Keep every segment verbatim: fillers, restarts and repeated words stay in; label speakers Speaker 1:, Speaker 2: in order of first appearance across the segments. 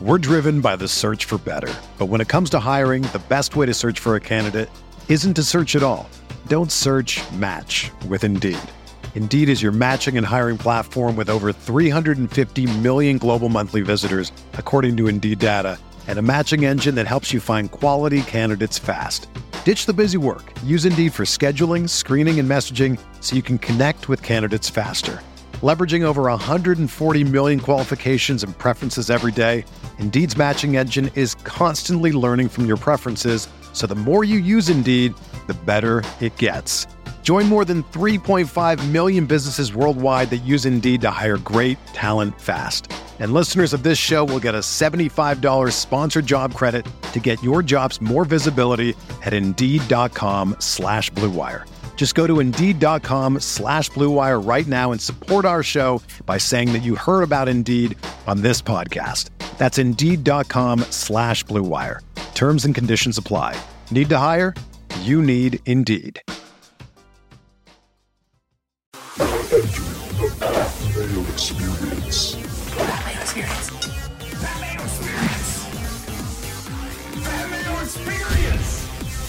Speaker 1: We're driven by the search for better. But when it comes to hiring, the best way to search for a candidate isn't to search at all. Don't search, match with Indeed. Indeed is your matching and hiring platform with over three hundred fifty million global monthly visitors, according to Indeed data, and a matching engine that helps you find quality candidates fast. Ditch the busy work. Use Indeed for scheduling, screening, and messaging so you can connect with candidates faster. Leveraging over one hundred forty million qualifications and preferences every day, Indeed's matching engine is constantly learning from your preferences, so the more you use Indeed, the better it gets. Join more than three point five million businesses worldwide that use Indeed to hire great talent fast. And listeners of this show will get a seventy-five dollars sponsored job credit to get your jobs more visibility at Indeed.com slash Blue Wire. Just go to Indeed.com slash Blue Wire right now and support our show by saying that you heard about Indeed on this podcast. That's Indeed.com slash Blue Wire. Terms and conditions apply. Need to hire? You need Indeed.
Speaker 2: The Pat Mayo Experience.
Speaker 3: Pat Mayo Experience. Pat Mayo Experience. Pat Mayo Experience.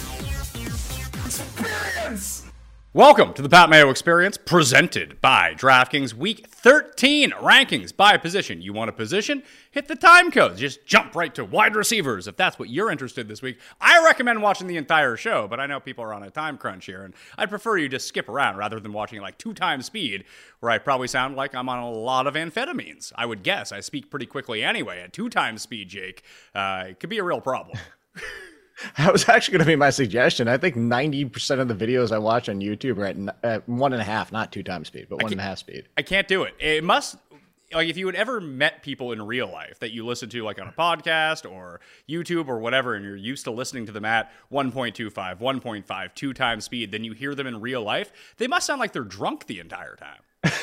Speaker 3: Experience.
Speaker 4: Welcome to the Pat Mayo Experience, presented by DraftKings Week thirteen rankings by position. You want a position? Hit the time codes. Just jump right to wide receivers if that's what you're interested in this week. I recommend watching the entire show, but I know people are on a time crunch here, and I'd prefer you just skip around rather than watching like two times speed, where I probably sound like I'm on a lot of amphetamines. I would guess. I speak pretty quickly anyway. At two times speed, Jake, uh, it could be a real problem.
Speaker 5: That was actually going to be my suggestion. I think ninety percent of the videos I watch on YouTube are at, at one and a half, not two times speed, but one and a half speed.
Speaker 4: I can't do it. It must, like, if you had ever met people in real life that you listen to, like, on a podcast or YouTube or whatever, and you're used to listening to them at one point two five, one point five, two times speed, then you hear them in real life, they must sound like they're drunk the entire time.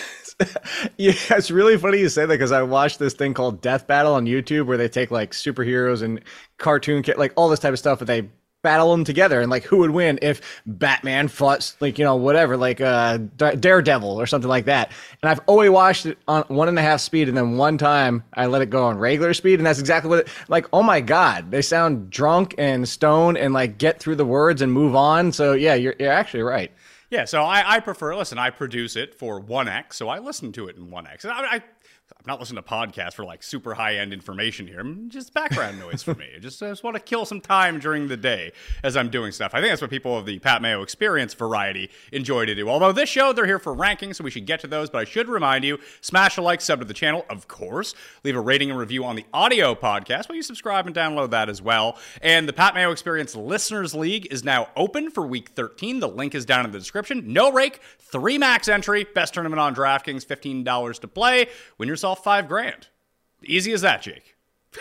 Speaker 5: Yeah, it's really funny you say that because I watched this thing called Death Battle on YouTube where they take like superheroes and cartoon, like all this type of stuff, but they battle them together and like who would win if Batman fought like, you know, whatever, like uh, Daredevil or something like that. And I've always watched it on one and a half speed, and then one time I let it go on regular speed, and that's exactly what it, like, oh my God, they sound drunk and stoned and like get through the words and move on. So yeah, you're, you're actually right.
Speaker 4: Yeah, so I, I prefer, listen, I produce it for one X, so I listen to it in one X. And I, I, I'm not listening to podcasts for like super high-end information here. I'm just background noise for me. I just, I just want to kill some time during the day as I'm doing stuff. I think that's what people of the Pat Mayo Experience variety enjoy to do. Although this show, they're here for rankings, so we should get to those. But I should remind you, smash a like, sub to the channel, of course. Leave a rating and review on the audio podcast. Will you subscribe and download that as well? And the Pat Mayo Experience Listeners League is now open for Week thirteen. The link is down in the description. No rake, three max entry, best tournament on DraftKings, fifteen dollars to play. Win yourself five grand. Easy as that, Jake.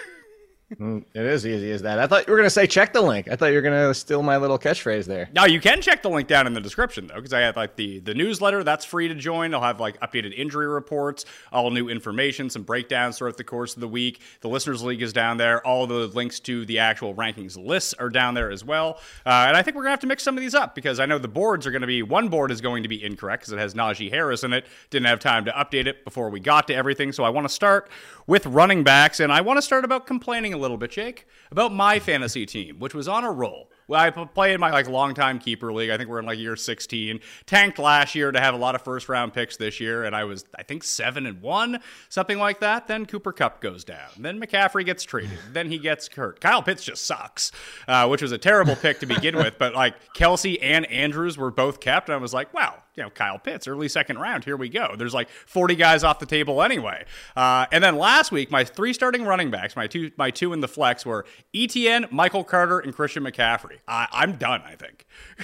Speaker 5: Mm, it is easy as that. I thought you were going to say check the link. I thought you were going to steal my little catchphrase there.
Speaker 4: Now, you can check the link down in the description, though, because I have like the, the newsletter. That's free to join. I'll have like updated injury reports, all new information, some breakdowns throughout the course of the week. The Listeners League is down there. All the links to the actual rankings lists are down there as well. Uh, and I think we're going to have to mix some of these up, because I know the boards are going to be, one board is going to be incorrect because it has Najee Harris in it. Didn't have time to update it before we got to everything. So I want to start with running backs, and I want to start about complaining a little bit, Jake, about my fantasy team, which was on a roll. Well, I played in my like longtime keeper league. I think we're in like year sixteen. Tanked last year to have a lot of first round picks this year, and I was I think seven and one, something like that. Then Cooper Kupp goes down. Then McCaffrey gets traded. Then he gets hurt. Kyle Pitts just sucks, uh, which was a terrible pick to begin with. But like Kelsey and Andrews were both kept, and I was like, wow, you know, Kyle Pitts, early second round. Here we go. There's like forty guys off the table anyway. Uh, and then last week, my three starting running backs, my two my two in the flex were E T N, Michael Carter, and Christian McCaffrey. I, I'm done, I think.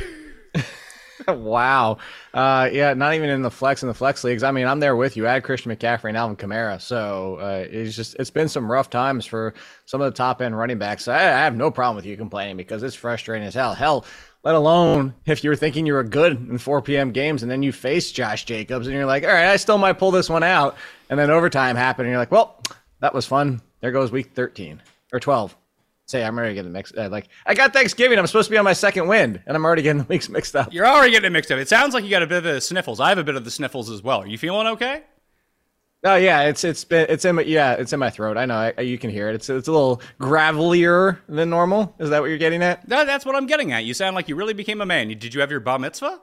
Speaker 5: Wow. Uh, yeah, not even in the flex in the flex leagues. I mean, I'm there with you. I had Christian McCaffrey and Alvin Kamara. So uh, it's just it's been some rough times for some of the top end running backs. I, I have no problem with you complaining because it's frustrating as hell. Hell, let alone if you were thinking you were good in four p.m. games and then you face Josh Jacobs and you're like, all right, I still might pull this one out. And then overtime happened and you're like, well, that was fun. There goes week thirteen or twelve. Say, I'm already getting mixed. Uh, like, I got Thanksgiving. I'm supposed to be on my second wind, and I'm already getting the weeks mixed up.
Speaker 4: You're already getting it mixed up. It sounds like you got a bit of the sniffles. I have a bit of the sniffles as well. Are you feeling okay?
Speaker 5: Oh yeah, it's it's been it's in my yeah it's in my throat. I know I, you can hear it. It's it's a little gravelier than normal. Is that what you're getting at?
Speaker 4: That, that's what I'm getting at. You sound like you really became a man. Did you have your bar mitzvah?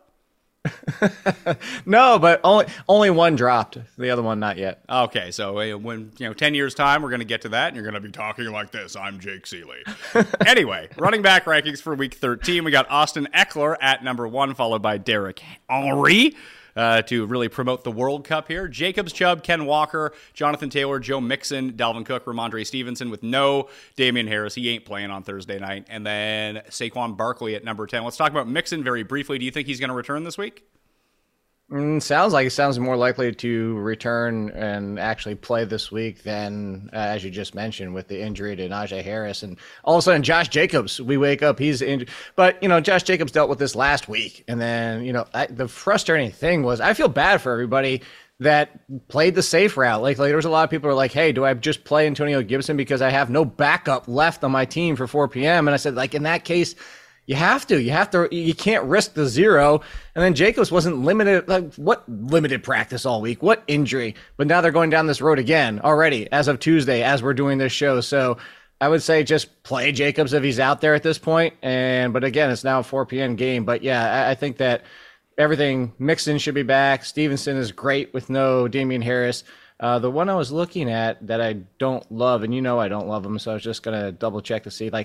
Speaker 5: No, but only only one dropped. The other one not yet.
Speaker 4: Okay, so uh, when you know, ten years time, we're going to get to that, and you're going to be talking like this. I'm Jake Seeley. Anyway, running back rankings for Week thirteen. We got Austin Eckler at number one, followed by Derrick Henry. Uh, to really promote the World Cup here. Jacobs, Chubb, Ken Walker, Jonathan Taylor, Joe Mixon, Dalvin Cook, Ramondre Stevenson with no Damian Harris. He ain't playing on Thursday night. And then Saquon Barkley at number ten. Let's talk about Mixon very briefly. Do you think he's going to return this week?
Speaker 5: Mm, sounds like it sounds more likely to return and actually play this week than, uh, as you just mentioned, with the injury to Najee Harris. And all of a sudden, Josh Jacobs, we wake up, he's injured. But, you know, Josh Jacobs dealt with this last week. And then, you know, I, the frustrating thing was I feel bad for everybody that played the safe route. Like, like there was a lot of people who are like, hey, do I just play Antonio Gibson because I have no backup left on my team for four p.m.? And I said, like, in that case, You have to. You have to. You can't risk the zero. And then Jacobs wasn't limited. Like, what limited practice all week? What injury? But now they're going down this road again already as of Tuesday as we're doing this show. So I would say just play Jacobs if he's out there at this point. And but again, it's now a four p.m. game. But yeah, I, I think that everything Mixon should be back. Stevenson is great with no Damian Harris. Uh, the one I was looking at that I don't love, and you know I don't love him, so I was just gonna double check to see like.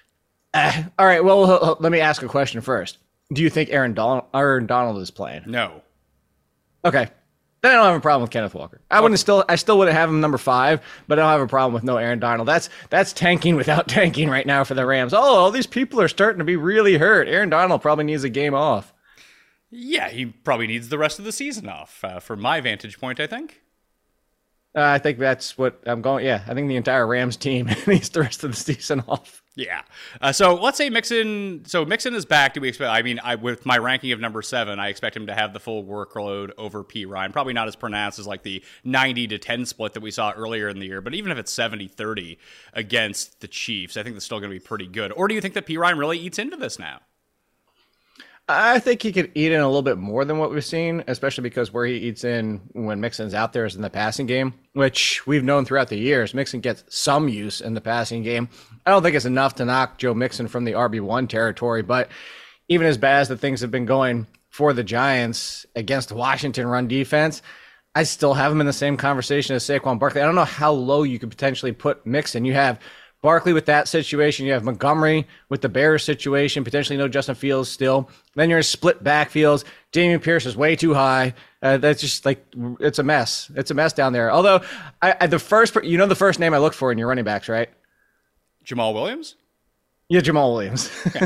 Speaker 5: Uh, all right, well, let me ask a question first. Do you think Aaron Donald, Aaron Donald is playing?
Speaker 4: No.
Speaker 5: Okay. Then I don't have a problem with Kenneth Walker. I wouldn't still, I still wouldn't have him number five, but I don't have a problem with no Aaron Donald. That's that's tanking without tanking right now for the Rams. Oh, all these people are starting to be really hurt. Aaron Donald probably needs a game off.
Speaker 4: Yeah, he probably needs the rest of the season off, uh, from my vantage point, I think.
Speaker 5: Uh, I think that's what I'm going. Yeah, I think the entire Rams team needs the rest of the season off.
Speaker 4: Yeah. Uh, so let's say Mixon. So Mixon is back. Do we expect? I mean, I, with my ranking of number seven, I expect him to have the full workload over P. Ryan. Probably not as pronounced as like the ninety to ten split that we saw earlier in the year. But even if it's seventy thirty against the Chiefs, I think that's still going to be pretty good. Or do you think that P. Ryan really eats into this now?
Speaker 5: I think he could eat in a little bit more than what we've seen, especially because where he eats in when Mixon's out there is in the passing game, which we've known throughout the years. Mixon gets some use in the passing game. I don't think it's enough to knock Joe Mixon from the R B one territory, but even as bad as the things have been going for the Giants against the Washington run defense, I still have him in the same conversation as Saquon Barkley. I don't know how low you could potentially put Mixon. You have Barkley with that situation. You have Montgomery with the Bears situation. Potentially no Justin Fields still. Then you're in split backfields. Dameon Pierce is way too high. Uh, that's just like, it's a mess. It's a mess down there. Although, I, I, the first, you know the first name I look for in your running backs, right?
Speaker 4: Jamal Williams?
Speaker 5: Yeah, Jamal Williams.
Speaker 4: Okay.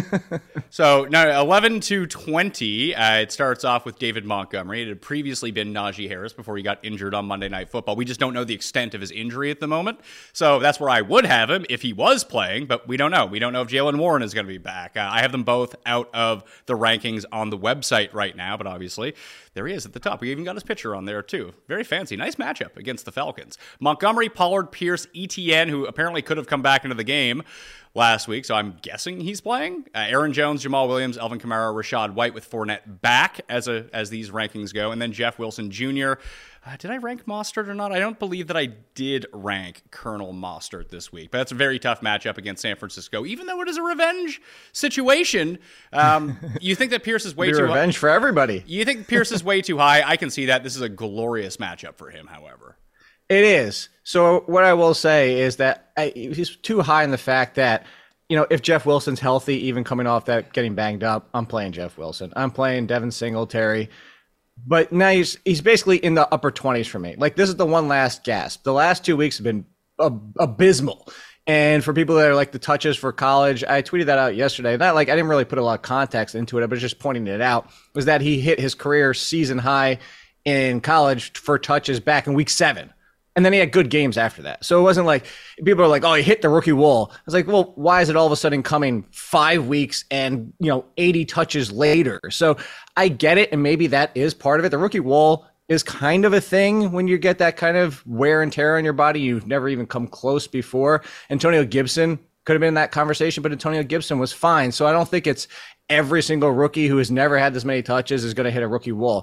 Speaker 4: So now eleven to twenty, uh, it starts off with David Montgomery. It had previously been Najee Harris before he got injured on Monday Night Football. We just don't know the extent of his injury at the moment. So that's where I would have him if he was playing, but we don't know. We don't know if Jaylen Warren is going to be back. Uh, I have them both out of the rankings on the website right now, but obviously there he is at the top. We even got his picture on there too. Very fancy. Nice matchup against the Falcons. Montgomery, Pollard, Pierce, Etienne, who apparently could have come back into the game last week, so I'm guessing he's playing. Uh, Aaron Jones, Jamal Williams, Alvin Kamara, Rashad White with Fournette back as a as these rankings go, and then Jeff Wilson Junior Uh, did I rank Mostert or not? I don't believe that I did rank Colonel Mostert this week, but that's a very tough matchup against San Francisco, even though it is a revenge situation. Um, you think that Pierce is way
Speaker 5: Be
Speaker 4: too
Speaker 5: revenge
Speaker 4: high?
Speaker 5: for everybody.
Speaker 4: You think Pierce is way too high? I can see that. This is a glorious matchup for him, however.
Speaker 5: It is. So what I will say is that I, he's too high in the fact that, you know, if Jeff Wilson's healthy, even coming off that getting banged up, I'm playing Jeff Wilson. I'm playing Devin Singletary. But now he's he's basically in the upper twenties for me. Like, this is the one last gasp. The last two weeks have been ab- abysmal. And for people that are like the touches for college, I tweeted that out yesterday. Not like I didn't really put a lot of context into it, but just pointing it out, was that he hit his career season high in college for touches back in week seven. And then he had good games after that. So it wasn't like people are like, oh, he hit the rookie wall. I was like, well, why is it all of a sudden coming five weeks and, you know, eighty touches later? So I get it. And maybe that is part of it. The rookie wall is kind of a thing when you get that kind of wear and tear on your body. You've never even come close before. Antonio Gibson could have been in that conversation, but Antonio Gibson was fine. So I don't think it's every single rookie who has never had this many touches is going to hit a rookie wall.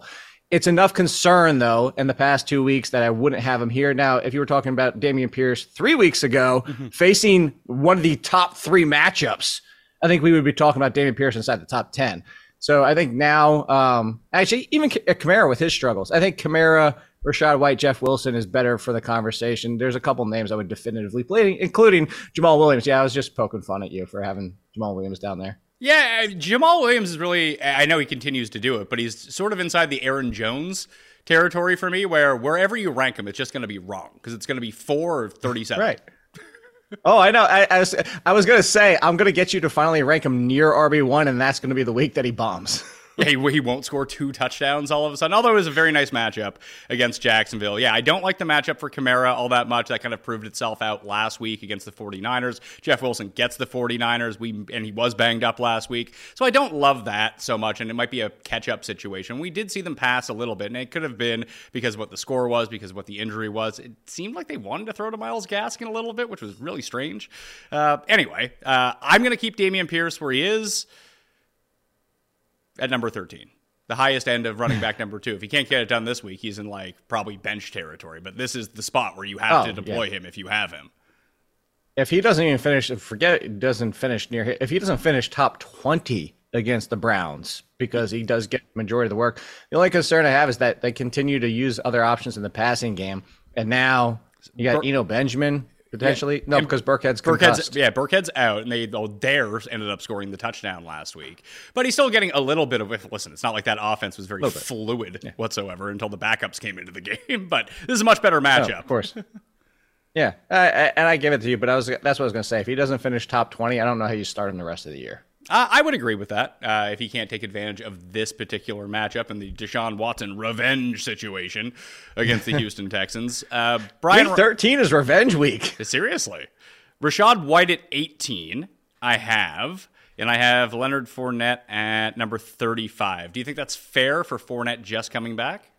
Speaker 5: It's enough concern, though, in the past two weeks that I wouldn't have him here. Now, if you were talking about Dameon Pierce three weeks ago, mm-hmm. facing one of the top three matchups, I think we would be talking about Dameon Pierce inside the top ten. So I think now, um, actually, even Kamara with his struggles, I think Kamara, Rachaad White, Jeff Wilson is better for the conversation. There's a couple names I would definitively play, including Jamal Williams. Yeah, I was just poking fun at you for having Jamal Williams down there.
Speaker 4: Yeah, Jamal Williams is really, I know he continues to do it, but he's sort of inside the Aaron Jones territory for me, where wherever you rank him, it's just going to be wrong because it's going to be four or thirty-seven.
Speaker 5: Right. Oh, I know. I, I was, I was going to say, I'm going to get you to finally rank him near R B one, and that's going to be the week that he bombs.
Speaker 4: Yeah, he, he won't score two touchdowns all of a sudden, although it was a very nice matchup against Jacksonville. Yeah, I don't like the matchup for Kamara all that much. That kind of proved itself out last week against the 49ers. Jeff Wilson gets the 49ers, we, and he was banged up last week. So I don't love that so much, and it might be a catch-up situation. We did see them pass a little bit, and it could have been because of what the score was, because of what the injury was. It seemed like they wanted to throw to Myles Gaskin a little bit, which was really strange. Uh, anyway, uh, I'm going to keep Dameon Pierce where he is. At number thirteen, the highest end of running back number two. If he can't get it done this week, he's in like probably bench territory. But this is the spot where you have
Speaker 5: oh,
Speaker 4: to deploy
Speaker 5: yeah.
Speaker 4: him if you have him.
Speaker 5: If he doesn't even finish, forget it doesn't finish near. If he doesn't finish top twenty against the Browns, because he does get the majority of the work. The only concern I have is that they continue to use other options in the passing game, and now you got Bur- Eno Benjamin. Potentially. Yeah. No, and because Burkhead's concussed.
Speaker 4: Burkhead's, yeah, Burkhead's out, and they oh, Dare ended up scoring the touchdown last week. But he's still getting a little bit of – listen, it's not like that offense was very fluid yeah. whatsoever until the backups came into the game. But this is a much better matchup.
Speaker 5: Oh, of course. yeah, I, I, and I give it to you, but I was that's what I was going to say. If he doesn't finish top twenty, I don't know how you start him the rest of the year.
Speaker 4: Uh, I would agree with that uh, if he can't take advantage of this particular matchup and the Deshaun Watson revenge situation against the Houston Texans. Uh, Brian
Speaker 5: Week thirteen is revenge week.
Speaker 4: Seriously. Rachaad White at eighteen, I have. And I have Leonard Fournette at number thirty-five. Do you think that's fair for Fournette just coming back?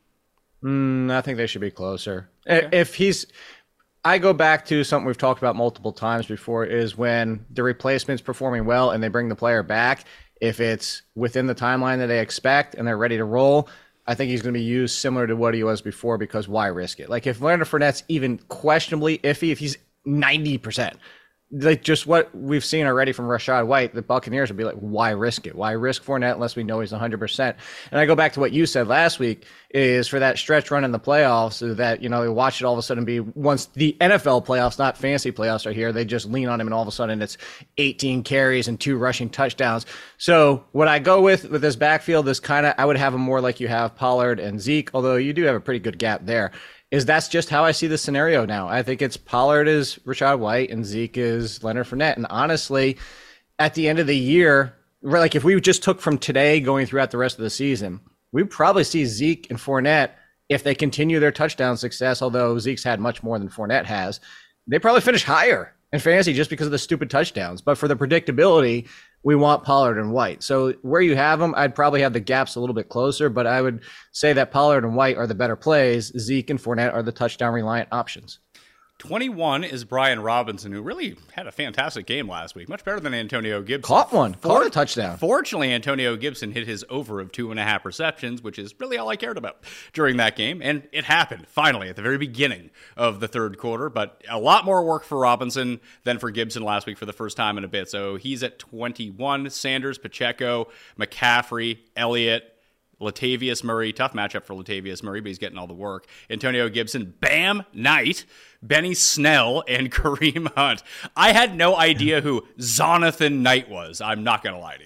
Speaker 5: Mm, I think they should be closer. Okay. If he's... I go back to something we've talked about multiple times before, is when the replacement's performing well and they bring the player back, if it's within the timeline that they expect and they're ready to roll, I think he's going to be used similar to what he was before, because why risk it? Like if Leonard Fournette's even questionably iffy, if he's ninety percent, like just what we've seen already from Rachaad White, the Buccaneers would be like, why risk it? Why risk Fournette unless we know he's one hundred percent? And I go back to what you said last week, is for that stretch run in the playoffs, so that, you know, you watch it all of a sudden be, once the N F L playoffs, not fantasy playoffs, are here, they just lean on him and all of a sudden it's eighteen carries and two rushing touchdowns. So what I go with with this backfield is kind of, I would have him more like you have Pollard and Zeke, although you do have a pretty good gap there. Is that's just how I see the scenario now. I think it's Pollard is Rachaad White and Zeke is Leonard Fournette. And honestly, at the end of the year, like if we just took from today going throughout the rest of the season, we'd probably see Zeke and Fournette, if they continue their touchdown success, although Zeke's had much more than Fournette has, they probably finish higher in fantasy just because of the stupid touchdowns. But for the predictability, we want Pollard and White. So where you have them, I'd probably have the gaps a little bit closer, but I would say that Pollard and White are the better plays. Zeke and Fournette are the touchdown-reliant options.
Speaker 4: twenty-one is Brian Robinson, who really had a fantastic game last week. Much better than Antonio Gibson.
Speaker 5: Caught one. For- Caught a touchdown.
Speaker 4: Fortunately, Antonio Gibson hit his over of two and a half receptions, which is really all I cared about during that game. And it happened, finally, at the very beginning of the third quarter. But a lot more work for Robinson than for Gibson last week for the first time in a bit. So he's at twenty-one. Sanders, Pacheco, McCaffrey, Elliott, Latavius Murray, tough matchup for Latavius Murray, but he's getting all the work. Antonio Gibson, Bam Knight, Benny Snell, and Kareem Hunt. I had no idea who Zonathan Knight was. I'm not going to lie to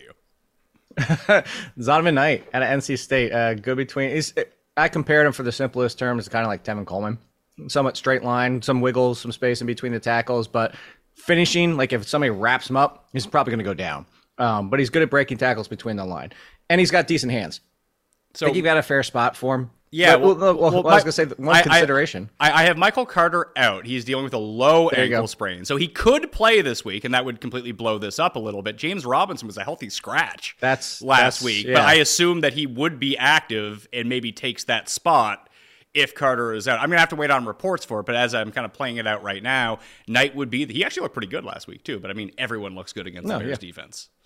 Speaker 4: you.
Speaker 5: Zonovan Knight out of N C State, uh, good between. He's, I compared him for the simplest terms, kind of like Tevin Coleman. Somewhat straight line, some wiggles, some space in between the tackles, but finishing, like if somebody wraps him up, he's probably going to go down. Um, but he's good at breaking tackles between the line. And he's got decent hands. So I think you've got a fair spot for him.
Speaker 4: Yeah,
Speaker 5: well, well, well,
Speaker 4: well
Speaker 5: well I was going to say one I, consideration.
Speaker 4: I, I have Michael Carter out. He's dealing with a low
Speaker 5: there
Speaker 4: ankle sprain. So he could play this week, and that would completely blow this up a little bit. James Robinson was a healthy scratch
Speaker 5: that's
Speaker 4: last
Speaker 5: that's,
Speaker 4: week,
Speaker 5: yeah.
Speaker 4: but I assume that he would be active and maybe takes that spot if Carter is out. I'm going to have to wait on reports for it, but as I'm kind of playing it out right now, Knight would be – he actually looked pretty good last week too, but I mean, everyone looks good against
Speaker 5: no,
Speaker 4: the Bears
Speaker 5: yeah.
Speaker 4: defense.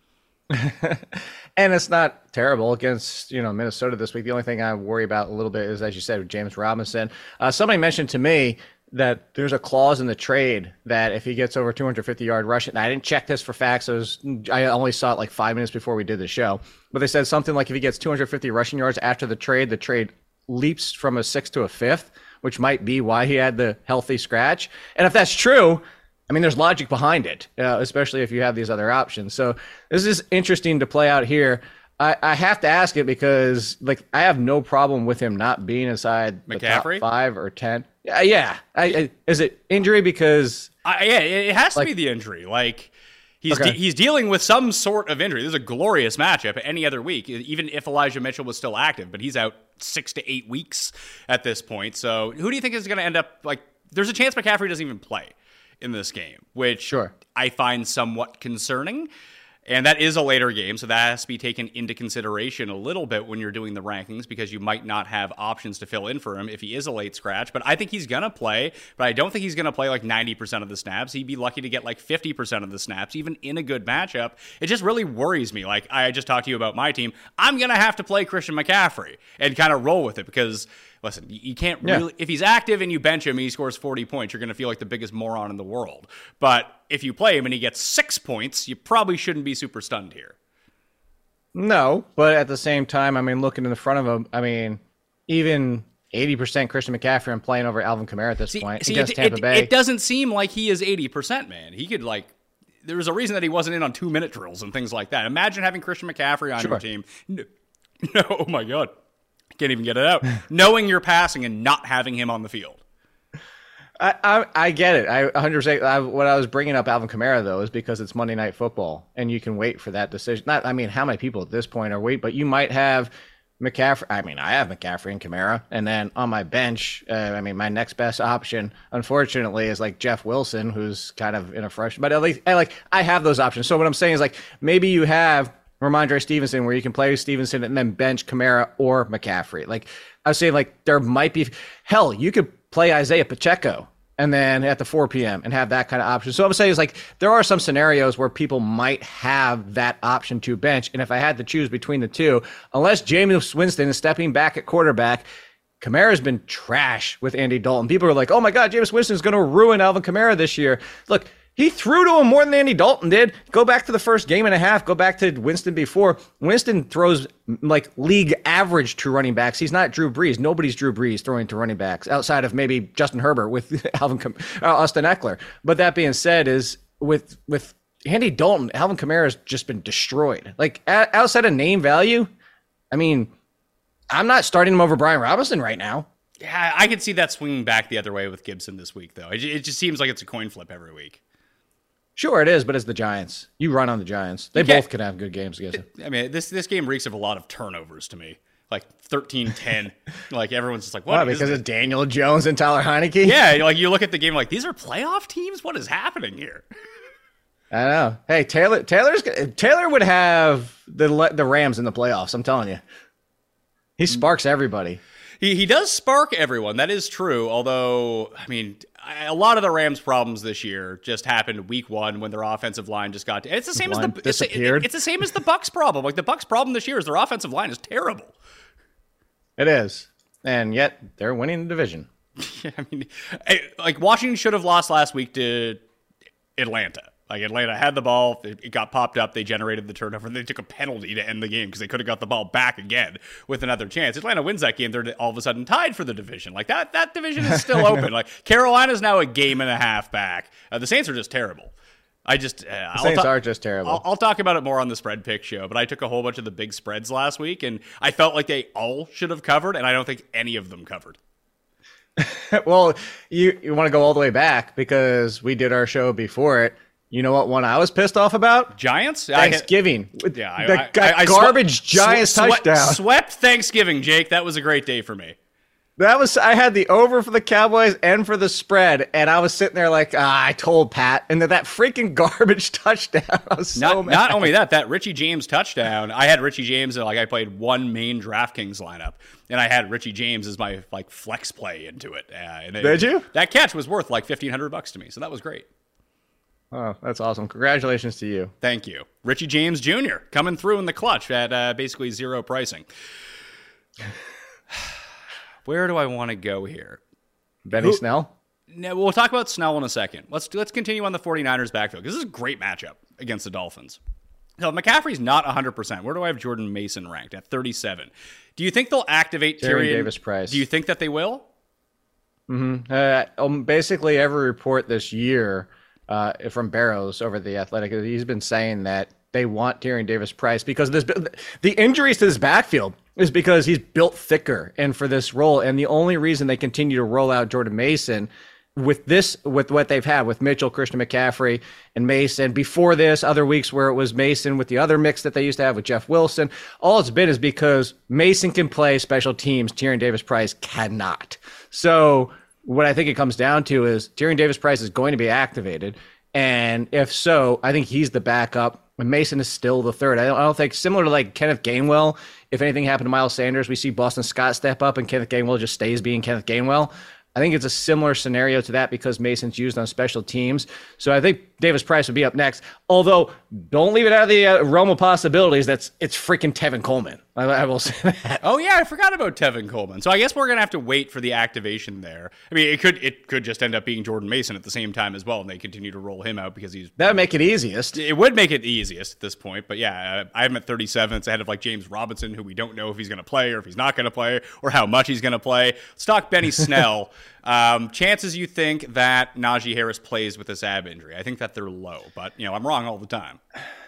Speaker 5: And it's not terrible against, you know, Minnesota this week. The only thing I worry about a little bit is, as you said, with James Robinson. Uh, somebody mentioned to me that there's a clause in the trade that if he gets over two hundred fifty yard rushing, and I didn't check this for facts. I, was, I only saw it like five minutes before we did the show. But they said something like if he gets two hundred fifty rushing yards after the trade, the trade leaps from a sixth to a fifth, which might be why he had the healthy scratch. And if that's true, I mean, there's logic behind it, uh, especially if you have these other options. So this is interesting to play out here. I, I have to ask it because, like, I have no problem with him not being inside the
Speaker 4: McCaffrey?
Speaker 5: top five or ten. Yeah, yeah. I, I, is it injury? Because
Speaker 4: I, yeah, it has
Speaker 5: like,
Speaker 4: to be the injury. Like he's
Speaker 5: okay.
Speaker 4: de- he's dealing with some sort of injury. This is a glorious matchup any other week, even if Elijah Mitchell was still active. But he's out six to eight weeks at this point. So who do you think is going to end up like? There's a chance McCaffrey doesn't even play in this game, which
Speaker 5: sure.
Speaker 4: I find somewhat concerning. And that is a later game, so that has to be taken into consideration a little bit when you're doing the rankings because you might not have options to fill in for him if he is a late scratch. But I think he's going to play, but I don't think he's going to play like ninety percent of the snaps. He'd be lucky to get like fifty percent of the snaps, even in a good matchup. It just really worries me. Like I just talked to you about my team. I'm going to have to play Christian McCaffrey and kind of roll with it because listen, you can't really, yeah. if he's active and you bench him and he scores forty points, you're going to feel like the biggest moron in the world. But if you play him and he gets six points, you probably shouldn't be super stunned here.
Speaker 5: No, but at the same time, I mean, looking in the front of him, I mean, even eighty percent Christian McCaffrey I'm playing over Alvin Kamara at this
Speaker 4: see,
Speaker 5: point
Speaker 4: see,
Speaker 5: against
Speaker 4: it,
Speaker 5: Tampa
Speaker 4: it,
Speaker 5: Bay.
Speaker 4: It doesn't seem like he is eighty percent, man. He could, like, there's a reason that he wasn't in on two-minute drills and things like that. Imagine having Christian McCaffrey on
Speaker 5: sure.
Speaker 4: your team. No, no, oh, my God. Can't even get it out. Knowing you're passing and not having him on the field.
Speaker 5: I, I I get it. I one hundred percent. I, what I was bringing up Alvin Kamara though is because it's Monday Night Football and you can wait for that decision. Not, I mean, how many people at this point are wait? But you might have McCaffrey. I mean, I have McCaffrey and Kamara, and then on my bench, uh, I mean, my next best option, unfortunately, is like Jeff Wilson, who's kind of in a fresh. But at least, I like, I have those options. So what I'm saying is like maybe you have Ramondre Stevenson, where you can play Stevenson and then bench Kamara or McCaffrey. Like I was saying, like there might be hell, you could play Isaiah Pacheco and then at the four p.m. and have that kind of option. So what I'm saying is like there are some scenarios where people might have that option to bench. And if I had to choose between the two, unless Jameis Winston is stepping back at quarterback, Kamara's been trash with Andy Dalton. People are like, oh my God, Jameis Winston is going to ruin Alvin Kamara this year. Look, he threw to him more than Andy Dalton did. Go back to the first game and a half. Go back to Winston before. Winston throws like league average to running backs. He's not Drew Brees. Nobody's Drew Brees throwing to running backs outside of maybe Justin Herbert with Alvin uh, Austin Eckler. But that being said, is with with Andy Dalton, Alvin Kamara has just been destroyed. Like a- outside of name value, I mean, I'm not starting him over Brian Robinson right now.
Speaker 4: Yeah, I could see that swinging back the other way with Gibson this week, though. It, it just seems like it's a coin flip every week.
Speaker 5: Sure, it is, but it's the Giants. You run on the Giants. They both could have good games against it.
Speaker 4: I mean, this this game reeks of a lot of turnovers to me. Like thirteen ten. Like, everyone's just like, what?
Speaker 5: Wow, because of Daniel Jones and Tyler Heineke?
Speaker 4: Yeah, like, you look at the game like, these are playoff teams? What is happening here?
Speaker 5: I know. Hey, Taylor Taylor's Taylor would have the the Rams in the playoffs, I'm telling you. He sparks everybody.
Speaker 4: He he does spark everyone. That is true. Although, I mean, a lot of the Rams' problems this year just happened week one when their offensive line just got. To, it's the same as the
Speaker 5: disappeared.
Speaker 4: It's, it's the same as the Bucs' problem. Like the Bucs' problem this year is their offensive line is terrible.
Speaker 5: It is, and yet they're winning the division.
Speaker 4: Yeah, I mean, like Washington should have lost last week to Atlanta. Like Atlanta had the ball, it got popped up, they generated the turnover, and they took a penalty to end the game because they could have got the ball back again with another chance. Atlanta wins that game, they're all of a sudden tied for the division. Like that, that division is still open. Like Carolina's now a game and a half back. Uh, the Saints are just terrible. I just uh,
Speaker 5: the Saints
Speaker 4: ta-
Speaker 5: are just terrible.
Speaker 4: I'll, I'll talk about it more on the Spread Pick show, but I took a whole bunch of the big spreads last week, and I felt like they all should have covered, and I don't think any of them covered.
Speaker 5: Well, you you want to go all the way back because we did our show before it. You know what one I was pissed off about?
Speaker 4: Giants?
Speaker 5: Thanksgiving.
Speaker 4: I, yeah,
Speaker 5: the
Speaker 4: I, I, I
Speaker 5: garbage
Speaker 4: swept,
Speaker 5: Giants
Speaker 4: swept,
Speaker 5: touchdown.
Speaker 4: Swept Thanksgiving, Jake. That was a great day for me.
Speaker 5: That was I had the over for the Cowboys and for the spread, and I was sitting there like ah, I told Pat, and then that freaking garbage touchdown. I was so
Speaker 4: not,
Speaker 5: mad.
Speaker 4: Not only that, that Richie James touchdown. I had Richie James, like I played one main DraftKings lineup, and I had Richie James as my like flex play into it. Uh, and it,
Speaker 5: Did you?
Speaker 4: That catch was worth like fifteen hundred bucks to me, so that was great.
Speaker 5: Oh, that's awesome. Congratulations to you.
Speaker 4: Thank you. Richie James Junior coming through in the clutch at uh, basically zero pricing. Where do I want to go here?
Speaker 5: Benny
Speaker 4: Who,
Speaker 5: Snell?
Speaker 4: No, we'll talk about Snell in a second. Let's let's continue on the 49ers backfield because this is a great matchup against the Dolphins. So McCaffrey's not one hundred percent. Where do I have Jordan Mason ranked? At thirty-seven. Do you think they'll activate Tyrion,
Speaker 5: Tyrion Davis-Price?
Speaker 4: Do you think that they will?
Speaker 5: Mm-hmm. Uh, um, basically, every report this year uh, from Barrows over the Athletic, he's been saying that they want Tyrion Davis-Price because this, the injuries to this backfield is because he's built thicker and for this role. And the only reason they continue to roll out Jordan Mason with this, with what they've had with Mitchell, Christian McCaffrey, and Mason before this, other weeks where it was Mason with the other mix that they used to have with Jeff Wilson, all it's been is because Mason can play special teams, Tyrion Davis-Price cannot. So what I think it comes down to is Tyrion Davis-Price is going to be activated. And if so, I think he's the backup. And Mason is still the third. I don't, I don't think, similar to like Kenneth Gainwell, if anything happened to Miles Sanders, we see Boston Scott step up and Kenneth Gainwell just stays being Kenneth Gainwell. I think it's a similar scenario to that because Mason's used on special teams. So I think Davis-Price would be up next. Although, don't leave it out of the uh, realm of possibilities. That's it's freaking Tevin Coleman. I, I will say that.
Speaker 4: Oh yeah, I forgot about Tevin Coleman. So I guess we're gonna have to wait for the activation there. I mean, it could it could just end up being Jordan Mason at the same time as well, and they continue to roll him out because he's
Speaker 5: that would make it easiest.
Speaker 4: It would make it easiest at this point. But yeah, I have him at thirty-seven. It's ahead of like James Robinson, who we don't know if he's gonna play or if he's not gonna play or how much he's gonna play. Let's talk Benny Snell. Um, chances you think that Najee Harris plays with this ab injury? I think that they're low, but you know I'm wrong all the time.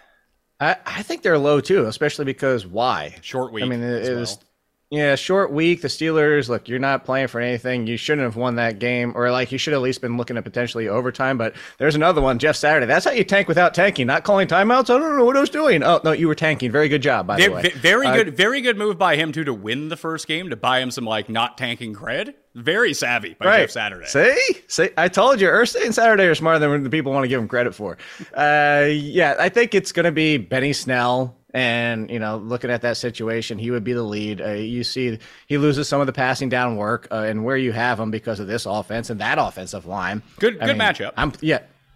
Speaker 5: I, I think they're low too, especially because why?
Speaker 4: Short week.
Speaker 5: I mean, it,
Speaker 4: as
Speaker 5: it
Speaker 4: well.
Speaker 5: was yeah, short week. The Steelers, look, you're not playing for anything. You shouldn't have won that game, or like you should have at least been looking at potentially overtime. But there's another one, Jeff Saturday. That's how you tank without tanking, not calling timeouts. I don't know what I was doing. Oh no, you were tanking. Very good job, by
Speaker 4: very,
Speaker 5: the way.
Speaker 4: Very
Speaker 5: uh,
Speaker 4: good, very good move by him too to win the first game to buy him some like not tanking cred. Very savvy by
Speaker 5: right.
Speaker 4: Jeff Saturday.
Speaker 5: See, see, I told you, Ursay and Saturday are smarter than the people want to give him credit for. Uh, yeah, I think it's going to be Benny Snell. And, you know, looking at that situation, he would be the lead. Uh, you see he loses some of the passing down work uh, and where you have him because of this offense and that offensive line.
Speaker 4: Good
Speaker 5: I
Speaker 4: good
Speaker 5: mean,
Speaker 4: matchup.
Speaker 5: I'm, yeah.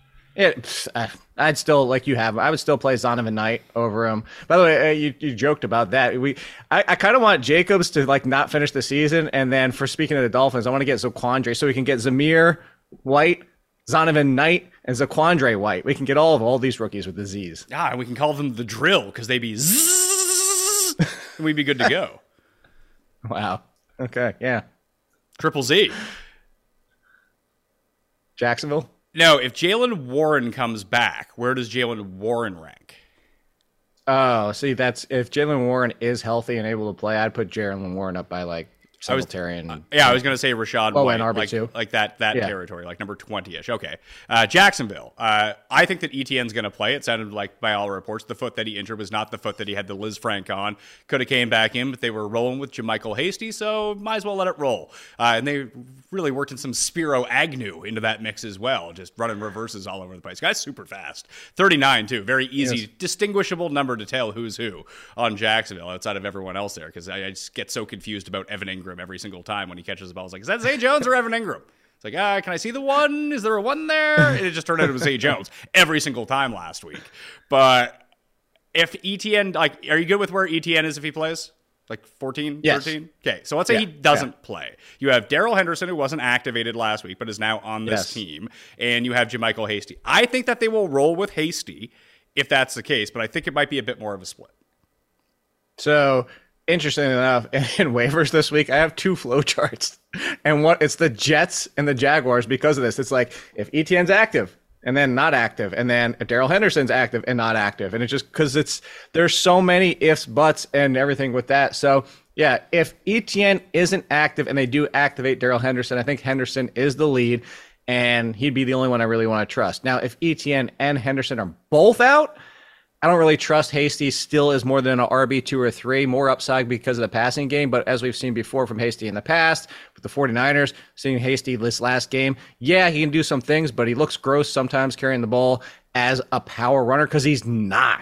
Speaker 5: It, I'd still, like you have, I would still play Zonovan Knight over him. By the way, uh, you, you joked about that. We, I, I kind of want Jacobs to, like, not finish the season. And then for speaking of the Dolphins, I want to get Zaquandre so we can get Zamir White, Zonovan Knight, and Zaquandre White. We can get all of all these rookies with the Z's.
Speaker 4: Ah, and we can call them the drill because they'd be zzz, and we'd be good to go.
Speaker 5: Wow. Okay. Yeah.
Speaker 4: Triple Z.
Speaker 5: Jacksonville.
Speaker 4: No, if Jaylen Warren comes back, where does Jaylen Warren rank?
Speaker 5: Oh, see, that's if Jaylen Warren is healthy and able to play, I'd put Jaylen Warren up by like Singletary and
Speaker 4: uh, yeah, I was gonna say Rashad
Speaker 5: oh,
Speaker 4: White,
Speaker 5: and R B two.
Speaker 4: like, like that that
Speaker 5: yeah.
Speaker 4: territory, like number twenty-ish. Okay, uh, Jacksonville. Uh, I think that Etienne's gonna play. It sounded like by all reports, the foot that he injured was not the foot that he had the Liz Frank on. Could have came back in, but they were rolling with JaMychal Hasty, so might as well let it roll. Uh, and they really worked in some Spiro Agnew into that mix as well, just running reverses all over the place. Guy's super fast, thirty-nine too, very easy, yes. distinguishable number to tell who's who on Jacksonville outside of everyone else there, because I, I just get so confused about Evan Ingram every single time when he catches the ball. It's like, is that Zay Jones or Evan Ingram? It's like, ah, can I see the one? Is there a one there? And it just turned out it was Zay Jones every single time last week. But if Etienne, like, are you good with where Etienne is if he plays? Like fourteen,
Speaker 5: yes.
Speaker 4: thirteen? Okay, so let's say
Speaker 5: yeah.
Speaker 4: he doesn't
Speaker 5: yeah.
Speaker 4: play. You have Darrell Henderson, who wasn't activated last week, but is now on this
Speaker 5: yes.
Speaker 4: team. And you have JaMychal Hasty. I think that they will roll with Hasty if that's the case, but I think it might be a bit more of a split.
Speaker 5: So, interestingly enough, in waivers this week, I have two flow charts. And what it's the Jets and the Jaguars because of this. It's like if Etienne's active and then not active, and then if Darrell Henderson's active and not active. And it's just because it's there's so many ifs, buts, and everything with that. So, yeah, if Etienne isn't active and they do activate Darrell Henderson, I think Henderson is the lead, and he'd be the only one I really want to trust. Now, if Etienne and Henderson are both out, I don't really trust Hasty. Still is more than an R B two or three, more upside because of the passing game. But as we've seen before from Hasty in the past, with the 49ers, seeing Hasty this last game, yeah, he can do some things, but he looks gross sometimes carrying the ball as a power runner because he's not.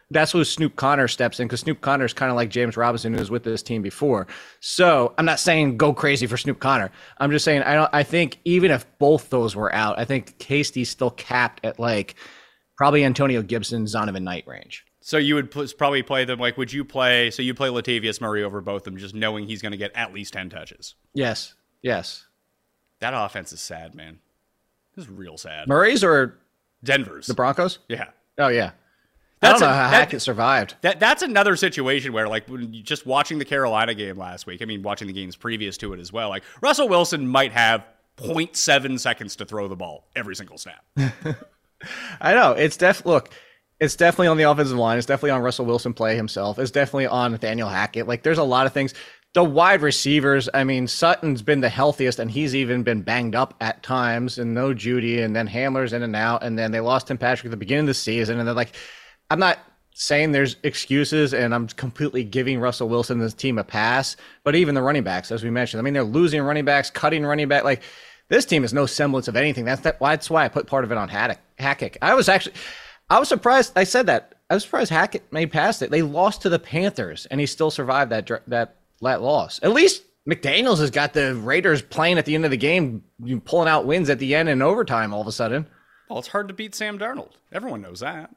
Speaker 5: that's who Snoop Connor steps in, because Snoop Connor is kind of like James Robinson, who was with this team before. So I'm not saying go crazy for Snoop Connor. I'm just saying I don't. I think even if both those were out, I think K-City's still capped at like probably Antonio Gibson, Zonovan Knight range.
Speaker 4: So you would pl- probably play them, like, would you play, so you play Latavius Murray over both of them, just knowing he's going to get at least ten touches?
Speaker 5: Yes, yes.
Speaker 4: That offense is sad, man. This is real sad.
Speaker 5: Murray's or
Speaker 4: Denver's?
Speaker 5: the Broncos?
Speaker 4: Yeah.
Speaker 5: Oh, yeah.
Speaker 4: That's
Speaker 5: I don't
Speaker 4: a,
Speaker 5: know how
Speaker 4: that,
Speaker 5: Hackett survived.
Speaker 4: That That's another situation where, like, when you, just watching the Carolina game last week, I mean, watching the games previous to it as well, like, Russell Wilson might have zero point seven seconds to throw the ball every single snap.
Speaker 5: I know. It's def. Look, it's definitely on the offensive line. It's definitely on Russell Wilson play himself. It's definitely on Nathaniel Hackett. Like, there's a lot of things. The wide receivers, I mean, Sutton's been the healthiest, and he's even been banged up at times, and no Judy, and then Hamler's in and out, and then they lost Tim Patrick at the beginning of the season, and they're like, I'm not saying there's excuses, and I'm completely giving Russell Wilson and his team a pass, but even the running backs, as we mentioned, I mean, they're losing running backs, cutting running back, like, this team has no semblance of anything. That's that. That's why I put part of it on Hackett. I was actually, I was surprised. I said that. I was surprised Hackett made past it. They lost to the Panthers, and he still survived that that that loss. At least McDaniels has got the Raiders playing at the end of the game, pulling out wins at the end in overtime. All of a sudden,
Speaker 4: well, it's hard to beat Sam Darnold. Everyone knows that.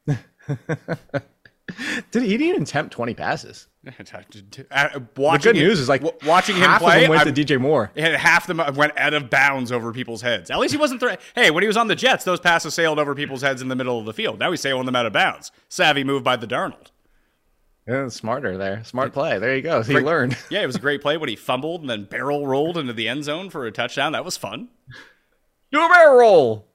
Speaker 5: Did he, he didn't even attempt twenty passes?
Speaker 4: Watching
Speaker 5: the good
Speaker 4: him,
Speaker 5: news is like
Speaker 4: watching him
Speaker 5: half
Speaker 4: play.
Speaker 5: Of them went
Speaker 4: I'm,
Speaker 5: to D J Moore.
Speaker 4: Half of them went out of bounds over people's heads. At least he wasn't. Th- hey, when he was on the Jets, those passes sailed over people's heads in the middle of the field. Now he's sailing them out of bounds. Savvy move by the Darnold.
Speaker 5: Yeah, smarter there. Smart play. There you go. He
Speaker 4: great,
Speaker 5: learned.
Speaker 4: Yeah, it was a great play when he fumbled and then barrel rolled into the end zone for a touchdown. That was fun.
Speaker 5: Do a barrel roll.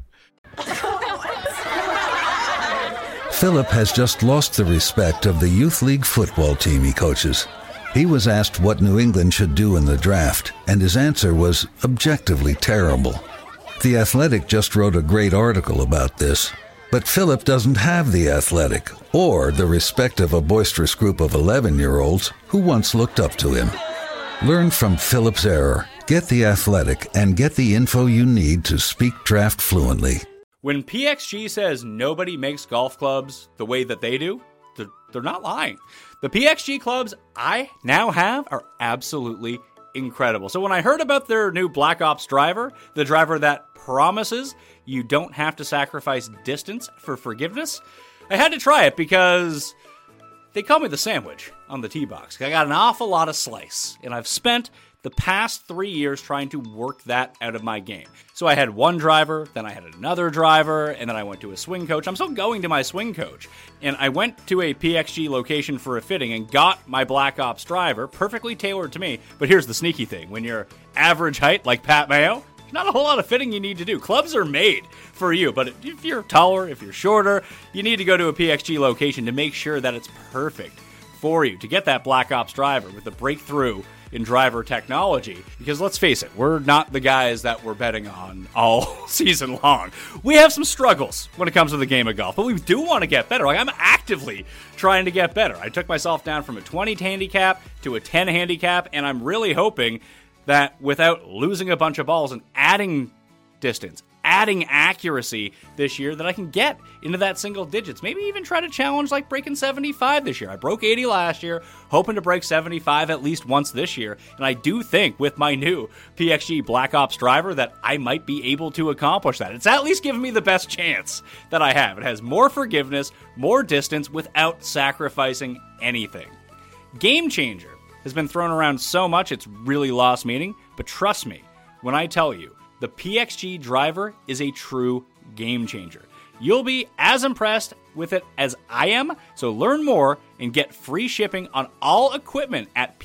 Speaker 6: Philip has just lost the respect of the youth league football team he coaches. He was asked what New England should do in the draft, and his answer was objectively terrible. The Athletic just wrote a great article about this, but Philip doesn't have the Athletic or the respect of a boisterous group of eleven-year-olds who once looked up to him. Learn from Philip's error, get the Athletic, and get the info you need to speak draft fluently.
Speaker 4: When P X G says nobody makes golf clubs the way that they do, they're, they're not lying. The P X G clubs I now have are absolutely incredible. So when I heard about their new Black Ops driver, the driver that promises you don't have to sacrifice distance for forgiveness, I had to try it because they call me the sandwich on the tee box. I got an awful lot of slice, and I've spent the past three years trying to work that out of my game. So I had one driver, then I had another driver, and then I went to a swing coach. I'm still going to my swing coach. And I went to a P X G location for a fitting and got my Black Ops driver, perfectly tailored to me. But here's the sneaky thing. When you're average height like Pat Mayo, there's not a whole lot of fitting you need to do. Clubs are made for you, but if you're taller, if you're shorter, you need to go to a P X G location to make sure that it's perfect for you to get that Black Ops driver with the breakthrough in driver technology, because let's face it, we're not the guys that we're betting on all season long. We have some struggles when it comes to the game of golf, but we do want to get better. Like, I'm actively trying to get better. I took myself down from a twenty handicap to a ten handicap, and I'm really hoping that without losing a bunch of balls and adding distance, adding accuracy this year, that I can get into that single digits. Maybe even try to challenge like breaking seventy-five this year. I broke eighty last year, hoping to break seventy-five at least once this year. And I do think with my new P X G Black Ops driver that I might be able to accomplish that. It's at least giving me the best chance that I have. It has more forgiveness, more distance without sacrificing anything. Game changer has been thrown around so much it's really lost meaning. But trust me when I tell you, the P X G driver is a true game changer. You'll be as impressed with it as I am, so learn more and get free shipping on all equipment at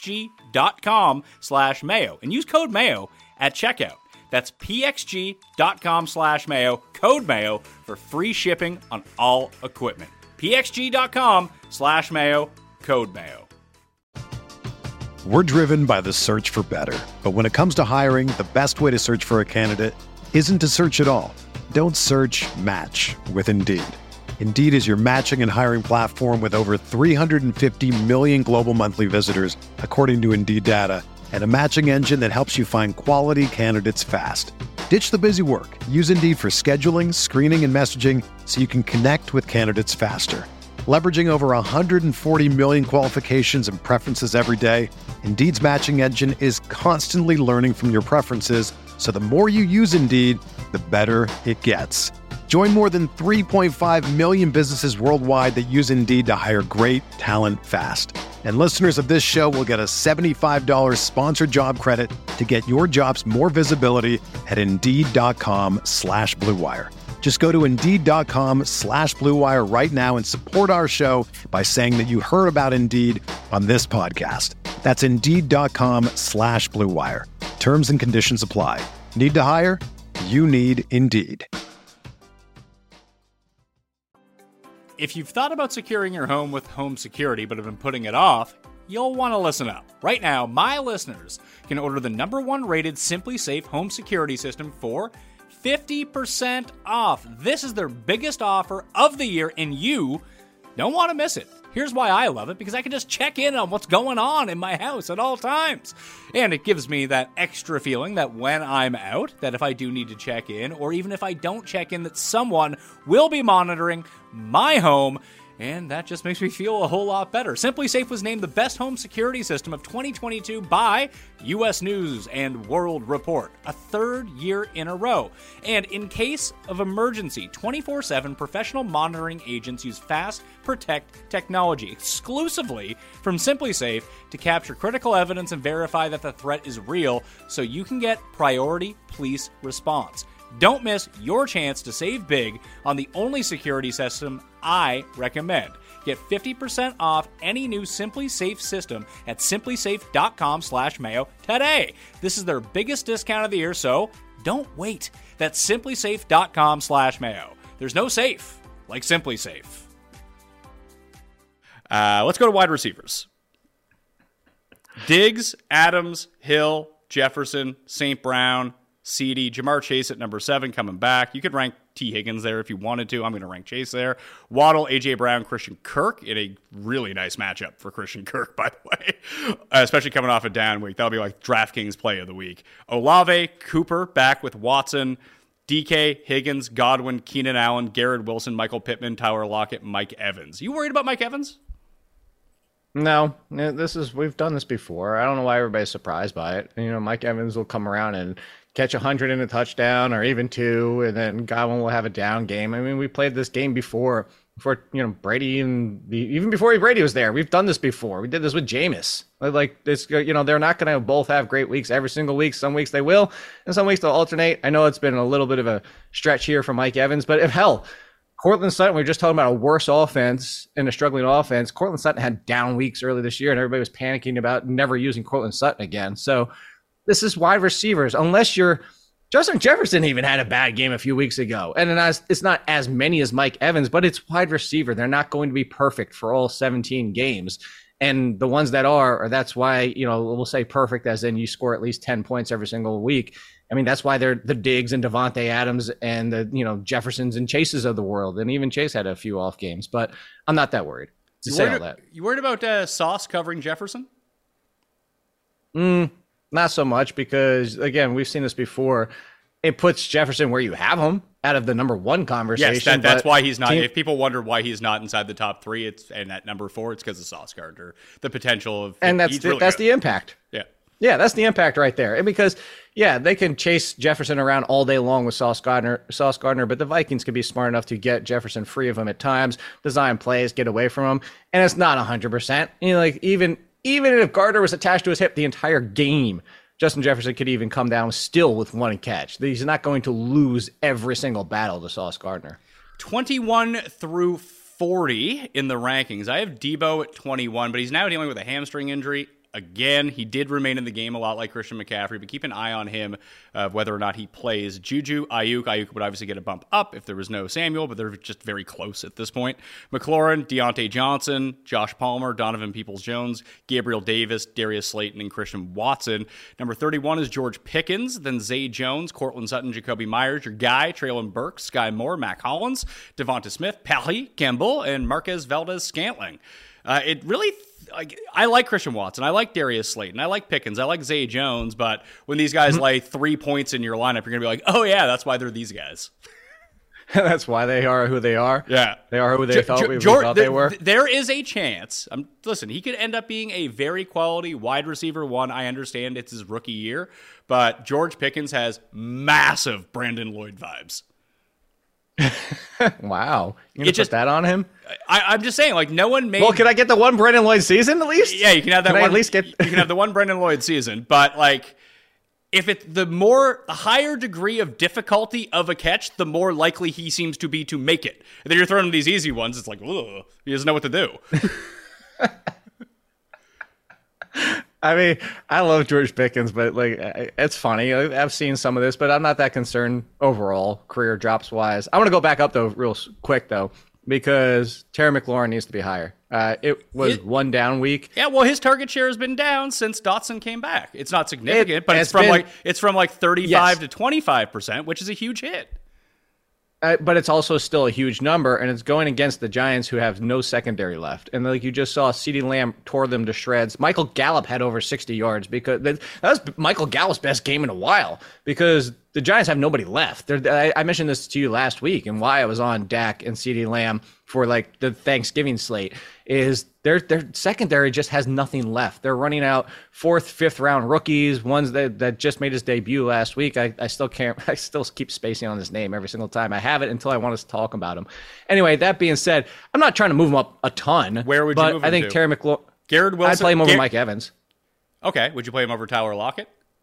Speaker 4: pxg.com slash mayo and use code mayo at checkout. That's pxg.com slash mayo, code mayo for free shipping on all equipment. pxg.com slash mayo, code mayo.
Speaker 1: We're driven by the search for better. But when it comes to hiring, the best way to search for a candidate isn't to search at all. Don't search, match with Indeed. Indeed is your matching and hiring platform with over three hundred fifty million global monthly visitors, according to Indeed data, and a matching engine that helps you find quality candidates fast. Ditch the busy work. Use Indeed for scheduling, screening, and messaging so you can connect with candidates faster. Leveraging over one hundred forty million qualifications and preferences every day, Indeed's matching engine is constantly learning from your preferences, so the more you use Indeed, the better it gets. Join more than three point five million businesses worldwide that use Indeed to hire great talent fast. And listeners of this show will get a seventy-five dollars sponsored job credit to get your jobs more visibility at Indeed.com slash Blue Wire. Just go to Indeed.com slash Blue Wire right now and support our show by saying that you heard about Indeed on this podcast. That's Indeed.com slash Blue Wire. Terms and conditions apply. Need to hire? You need Indeed.
Speaker 4: If you've thought about securing your home with home security but have been putting it off, you'll want to listen up. Right now, my listeners can order the number one rated Simply Safe home security system for fifty percent off. This is their biggest offer of the year, and you don't want to miss it. Here's why I love it, because I can just check in on what's going on in my house at all times. And it gives me that extra feeling that when I'm out, that if I do need to check in, or even if I don't check in, that someone will be monitoring my home. And that just makes me feel a whole lot better. Simply Safe was named the best home security system of twenty twenty-two by U S News and World Report, a third year in a row. And in case of emergency, twenty-four seven professional monitoring agents use Fast Protect technology exclusively from Simply Safe to capture critical evidence and verify that the threat is real, so you can get priority police response. Don't miss your chance to save big on the only security system I recommend. Get fifty percent off any new Simply Safe system at simplysafe.com slash mayo today. This is their biggest discount of the year, so don't wait. That's simplysafe.com slash mayo. There's no safe like Simply Safe. Uh, let's go to wide receivers. Diggs, Adams, Hill, Jefferson, Saint Brown, CeeDee, Jamar Chase at number seven coming back. You could rank T. Higgins there if you wanted to. I'm going to rank Chase there. Waddle, A J. Brown, Christian Kirk in a really nice matchup for Christian Kirk, by the way, uh, especially coming off a down week. That'll be like DraftKings play of the week. Olave, Cooper back with Watson, D K, Higgins, Godwin, Keenan Allen, Garrett Wilson, Michael Pittman, Tyler Lockett, Mike Evans. You worried about Mike Evans?
Speaker 5: No, this is we've done this before. I don't know why everybody's surprised by it. You know, Mike Evans will come around and catch a hundred in a touchdown or even two, and then Godwin will have a down game. I mean, we played this game before, before you know Brady and the, even before Brady was there. We've done this before. We did this with Jameis. Like it's you know they're not going to both have great weeks every single week. Some weeks they will, and some weeks they'll alternate. I know it's been a little bit of a stretch here for Mike Evans, but if hell. Courtland Sutton, we were just talking about a worse offense and a struggling offense. Courtland Sutton had down weeks early this year, and everybody was panicking about never using Courtland Sutton again. So this is wide receivers. Unless you're – Justin Jefferson even had a bad game a few weeks ago. And as, it's not as many as Mike Evans, but it's wide receiver. They're not going to be perfect for all seventeen games. And the ones that are, or that's why, you know, we'll say perfect as in you score at least ten points every single week. I mean, that's why they're the Diggs and Devontae Adams and the, you know, Jeffersons and Chases of the world. And even Chase had a few off games, but I'm not that worried to
Speaker 4: you
Speaker 5: say
Speaker 4: worried,
Speaker 5: all that.
Speaker 4: You worried about uh, Sauce covering Jefferson?
Speaker 5: Mm, not so much because, again, we've seen this before. It puts Jefferson where you have him out of the number one conversation.
Speaker 4: Yes, that, that's why he's not.
Speaker 5: Team,
Speaker 4: if people wonder why he's not inside the top three, it's and at number four, it's because of Sauce Gardner. The potential of
Speaker 5: and that's the,
Speaker 4: really
Speaker 5: that's
Speaker 4: good.
Speaker 5: the impact.
Speaker 4: Yeah,
Speaker 5: yeah, that's the impact right there. And because yeah, they can chase Jefferson around all day long with Sauce Gardner, Sauce Gardner, but the Vikings can be smart enough to get Jefferson free of him at times, design plays, get away from him, and it's not a hundred percent. You know, like even even if Gardner was attached to his hip the entire game. Justin Jefferson could even come down still with one catch. He's not going to lose every single battle to Sauce Gardner.
Speaker 4: twenty-one through forty in the rankings. I have Debo at twenty-one, but he's now dealing with a hamstring injury. Again, he did remain in the game a lot like Christian McCaffrey, but keep an eye on him, uh, whether or not he plays. Juju, Ayuk. Ayuk would obviously get a bump up if there was no Samuel, but they're just very close at this point. McLaurin, Deontay Johnson, Josh Palmer, Donovan Peoples-Jones, Gabriel Davis, Darius Slayton, and Christian Watson. Number thirty-one is George Pickens, then Zay Jones, Cortland Sutton, Jacoby Myers, your guy, Traylon Burks, Sky Moore, Mac Hollins, Devonta Smith, Pally Campbell, and Marquez Valdez-Scantling. Uh, it really... Like, I like Christian Watson. I like Darius Slayton. I like Pickens. I like Zay Jones. But when these guys mm-hmm. lay three points in your lineup, you're going to be like, oh, yeah, that's why they're these guys.
Speaker 5: That's why they are who they are.
Speaker 4: Yeah.
Speaker 5: They are who they
Speaker 4: Jo-
Speaker 5: thought,
Speaker 4: Jo-
Speaker 5: we, we
Speaker 4: Jor-
Speaker 5: thought
Speaker 4: th-
Speaker 5: they were.
Speaker 4: th- There is a chance. Um, listen, he could end up being a very quality wide receiver one. I understand it's his rookie year, but George Pickens has massive Brandon Lloyd vibes.
Speaker 5: Wow. You gonna
Speaker 4: It just-
Speaker 5: put that on him?
Speaker 4: I, I'm just saying, like, no one made.
Speaker 5: Well, can I get the one Brandon Lloyd season at least?
Speaker 4: Yeah, you can have that
Speaker 5: Can I
Speaker 4: one.
Speaker 5: at least get-
Speaker 4: You can have the one Brandon Lloyd season, but like, if it's the more, the higher degree of difficulty of a catch, the more likely he seems to be to make it. And then you're throwing him these easy ones. It's like, ugh, he doesn't know what to do.
Speaker 5: I mean, I love George Pickens, but like, I- it's funny. I- I've seen some of this, but I'm not that concerned overall, career drops wise. I want to go back up though, real s- quick though, because Terry McLaurin needs to be higher. Uh, it was
Speaker 4: It-
Speaker 5: one down week.
Speaker 4: Yeah, well, his target share has been down since Dotson came back. It's not significant,
Speaker 5: It-
Speaker 4: but it's
Speaker 5: it's
Speaker 4: from
Speaker 5: been-
Speaker 4: like it's from like thirty-five
Speaker 5: Yes.
Speaker 4: to twenty-five percent, which is a huge hit.
Speaker 5: Uh, but it's also still a huge number, and it's going against the Giants, who have no secondary left. And like you just saw, CeeDee Lamb tore them to shreds. Michael Gallup had over sixty yards because that, that was Michael Gallup's best game in a while because the Giants have nobody left. They're, I, I mentioned this to you last week, and why I was on Dak and CeeDee Lamb for like the Thanksgiving slate is their their secondary just has nothing left. They're running out fourth, fifth round rookies, ones that, that just made his debut last week. I, I still can't, I still keep spacing on his name every single time I have it until I want to talk about him. Anyway, that being said, I'm not trying to move him up a ton.
Speaker 4: Where would you
Speaker 5: but
Speaker 4: move
Speaker 5: I
Speaker 4: him
Speaker 5: think
Speaker 4: to?
Speaker 5: Terry McLaurin.
Speaker 4: Garrett Wilson.
Speaker 5: I'd play him over
Speaker 4: Gar-
Speaker 5: Mike Evans.
Speaker 4: Okay, would you play him over Tyler Lockett?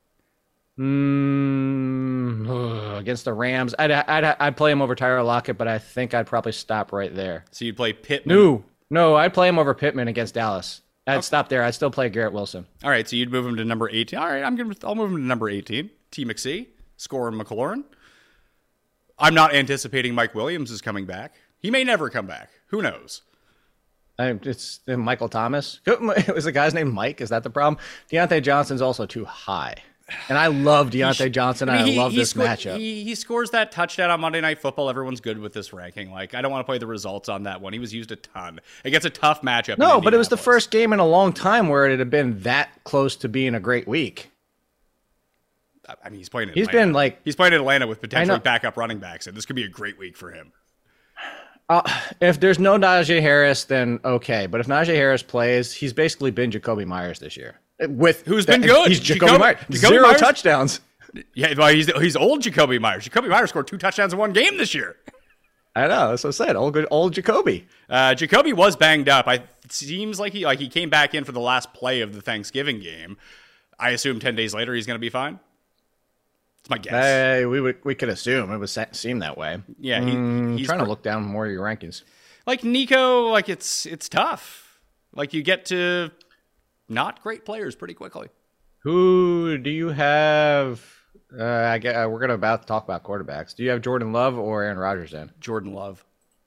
Speaker 5: Mm, against the Rams, I'd, I'd I'd play him over Tyler Lockett, but I think I'd probably stop right there.
Speaker 4: So you'd play Pittman.
Speaker 5: No, no, I'd play him over Pittman against Dallas. I'd stop there. I'd still play Garrett Wilson.
Speaker 4: All right, so you'd move him to number eighteen. All right, I'm gonna I'll move him to number eighteen. T. McSee, scoring McLaurin. I'm not anticipating Mike Williams is coming back. He may never come back. Who knows?
Speaker 5: I, it's uh, Michael Thomas. Was the guy's name Mike? Is that the problem? Deontay Johnson's also too high. And I love Deontay Johnson, and
Speaker 4: I, mean, he-
Speaker 5: I love
Speaker 4: he
Speaker 5: this
Speaker 4: scored-
Speaker 5: matchup.
Speaker 4: He, he scores that touchdown on Monday Night Football. Everyone's good with this ranking. Like, I don't want to play the results on that one. He was used a ton. It gets a tough matchup.
Speaker 5: No,
Speaker 4: in
Speaker 5: but it was the
Speaker 4: Indianapolis.
Speaker 5: first game in a long time where it had been that close to being a great week.
Speaker 4: I mean, he's playing. In
Speaker 5: He's
Speaker 4: Atlanta.
Speaker 5: been, like-
Speaker 4: he's playing in Atlanta with potentially
Speaker 5: know.
Speaker 4: backup running backs, and this could be a great week for him.
Speaker 5: Uh, if there's no Najee Harris, then okay. But if Najee Harris plays, he's basically been Jacoby Myers this year. With
Speaker 4: Who's been good?
Speaker 5: He's Jacoby,
Speaker 4: Jacoby-
Speaker 5: Myers.
Speaker 4: Jacoby
Speaker 5: Zero
Speaker 4: Myers?
Speaker 5: touchdowns.
Speaker 4: Yeah, well, he's he's old Jacoby Myers. Jacoby Myers scored two touchdowns in one game this year.
Speaker 5: I know. That's what I said. Old good old Jacoby.
Speaker 4: Uh, Jacoby was banged up. I it seems like he like he came back in for the last play of the Thanksgiving game. I assume ten days later he's going to be fine. It's my guess.
Speaker 5: Hey, we would we could assume it would se- seem that way.
Speaker 4: Yeah, he,
Speaker 5: I'm
Speaker 4: he's
Speaker 5: trying to
Speaker 4: pr-
Speaker 5: look down more of your rankings.
Speaker 4: like Nico. Like it's it's tough. Like you get to not great players pretty quickly.
Speaker 5: Who do you have? Uh, I get, uh, we're gonna about to talk about quarterbacks. Do you have Jordan Love or Aaron Rodgers in?
Speaker 4: Jordan Love.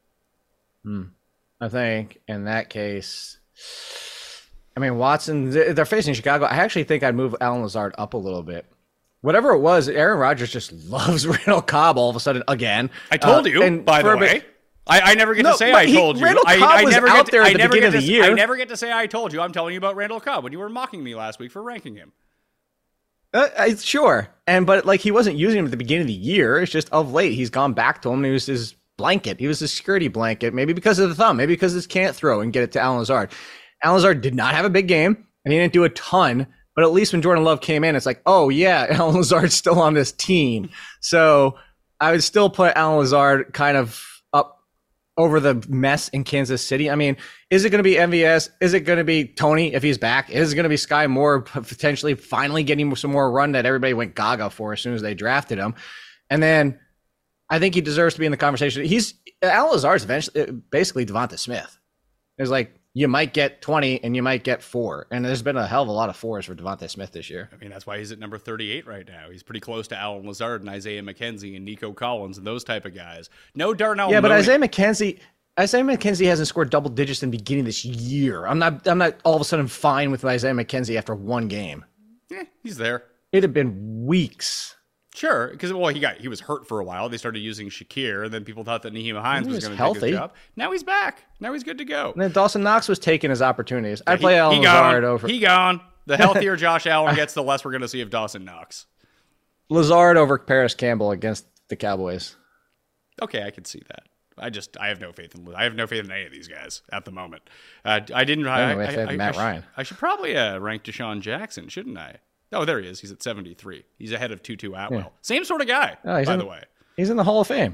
Speaker 5: I think in that case, I mean Watson. They're facing Chicago. I actually think I'd move Alan Lazard up a little bit. Whatever it was, Aaron Rodgers just loves Randall Cobb all of a sudden again.
Speaker 4: I told
Speaker 5: Uh,
Speaker 4: you,
Speaker 5: and
Speaker 4: by
Speaker 5: for
Speaker 4: the
Speaker 5: a bit-
Speaker 4: way. I, I never get
Speaker 5: No,
Speaker 4: to say
Speaker 5: but
Speaker 4: I
Speaker 5: he-
Speaker 4: told you.
Speaker 5: Randall
Speaker 4: I,
Speaker 5: Cobb
Speaker 4: I
Speaker 5: was
Speaker 4: never
Speaker 5: out
Speaker 4: get to,
Speaker 5: there at
Speaker 4: I
Speaker 5: the
Speaker 4: never
Speaker 5: beginning
Speaker 4: get
Speaker 5: of
Speaker 4: to,
Speaker 5: the year.
Speaker 4: I never get to say I told you. I'm telling you about Randall Cobb when you were mocking me last week for ranking him.
Speaker 5: Uh, I- sure, and but like he wasn't using him at the beginning of the year. It's just of late he's gone back to him. And he was his blanket. He was his security blanket. Maybe because of the thumb. Maybe because he can't throw and get it to Alan Lazard. Alan Lazard did not have a big game, and he didn't do a ton. But at least when Jordan Love came in, it's like, oh yeah, Alan Lazard's still on this team. So I would still put Alan Lazard kind of up over the mess in Kansas City. I mean, is it going to be M V S? Is it going to be Tony if he's back? Is it going to be Sky Moore potentially finally getting some more run that everybody went gaga for as soon as they drafted him? And then I think he deserves to be in the conversation. He's Alan Lazard's eventually basically Devonta Smith. It's like you might get twenty and you might get four. And there's been a hell of a lot of fours for Devonta Smith this year.
Speaker 4: I mean, that's why he's at number thirty-eight right now. He's pretty close to Alan Lazard and Isaiah McKenzie and Nico Collins and those type of guys. No Darnell
Speaker 5: Yeah, but
Speaker 4: Mooney.
Speaker 5: Isaiah McKenzie, Isaiah McKenzie hasn't scored double digits in the beginning of this year. I'm not. I'm not all of a sudden fine with Isaiah McKenzie after one game.
Speaker 4: Eh, he's there.
Speaker 5: It had been weeks.
Speaker 4: Sure, because well, he got he was hurt for a while. They started using Shakir, and then people thought that Naheem Hines
Speaker 5: He
Speaker 4: was
Speaker 5: was
Speaker 4: going to take his
Speaker 5: healthy.
Speaker 4: job. Now he's back. Now he's good to go.
Speaker 5: And then Dawson Knox was taking his opportunities. I'd
Speaker 4: He-
Speaker 5: play Alan
Speaker 4: he gone.
Speaker 5: Lazard over
Speaker 4: He gone. The healthier Josh Allen gets, the less we're going to see of Dawson Knox.
Speaker 5: Lazard over Paris Campbell against the Cowboys.
Speaker 4: Okay, I can see that. I just I have no faith in I have no faith in any of these guys at the moment. Uh, I didn't. I,
Speaker 5: No,
Speaker 4: I,
Speaker 5: I, I,
Speaker 4: I,
Speaker 5: Matt
Speaker 4: I,
Speaker 5: Ryan.
Speaker 4: Should, I should probably uh, rank Deshaun Jackson, shouldn't I? Oh, there he is. He's at seventy-three. He's ahead of Tutu Atwell.
Speaker 5: Yeah.
Speaker 4: Same sort of guy,
Speaker 5: Oh, he's
Speaker 4: by
Speaker 5: in,
Speaker 4: the way.
Speaker 5: He's in the Hall of Fame.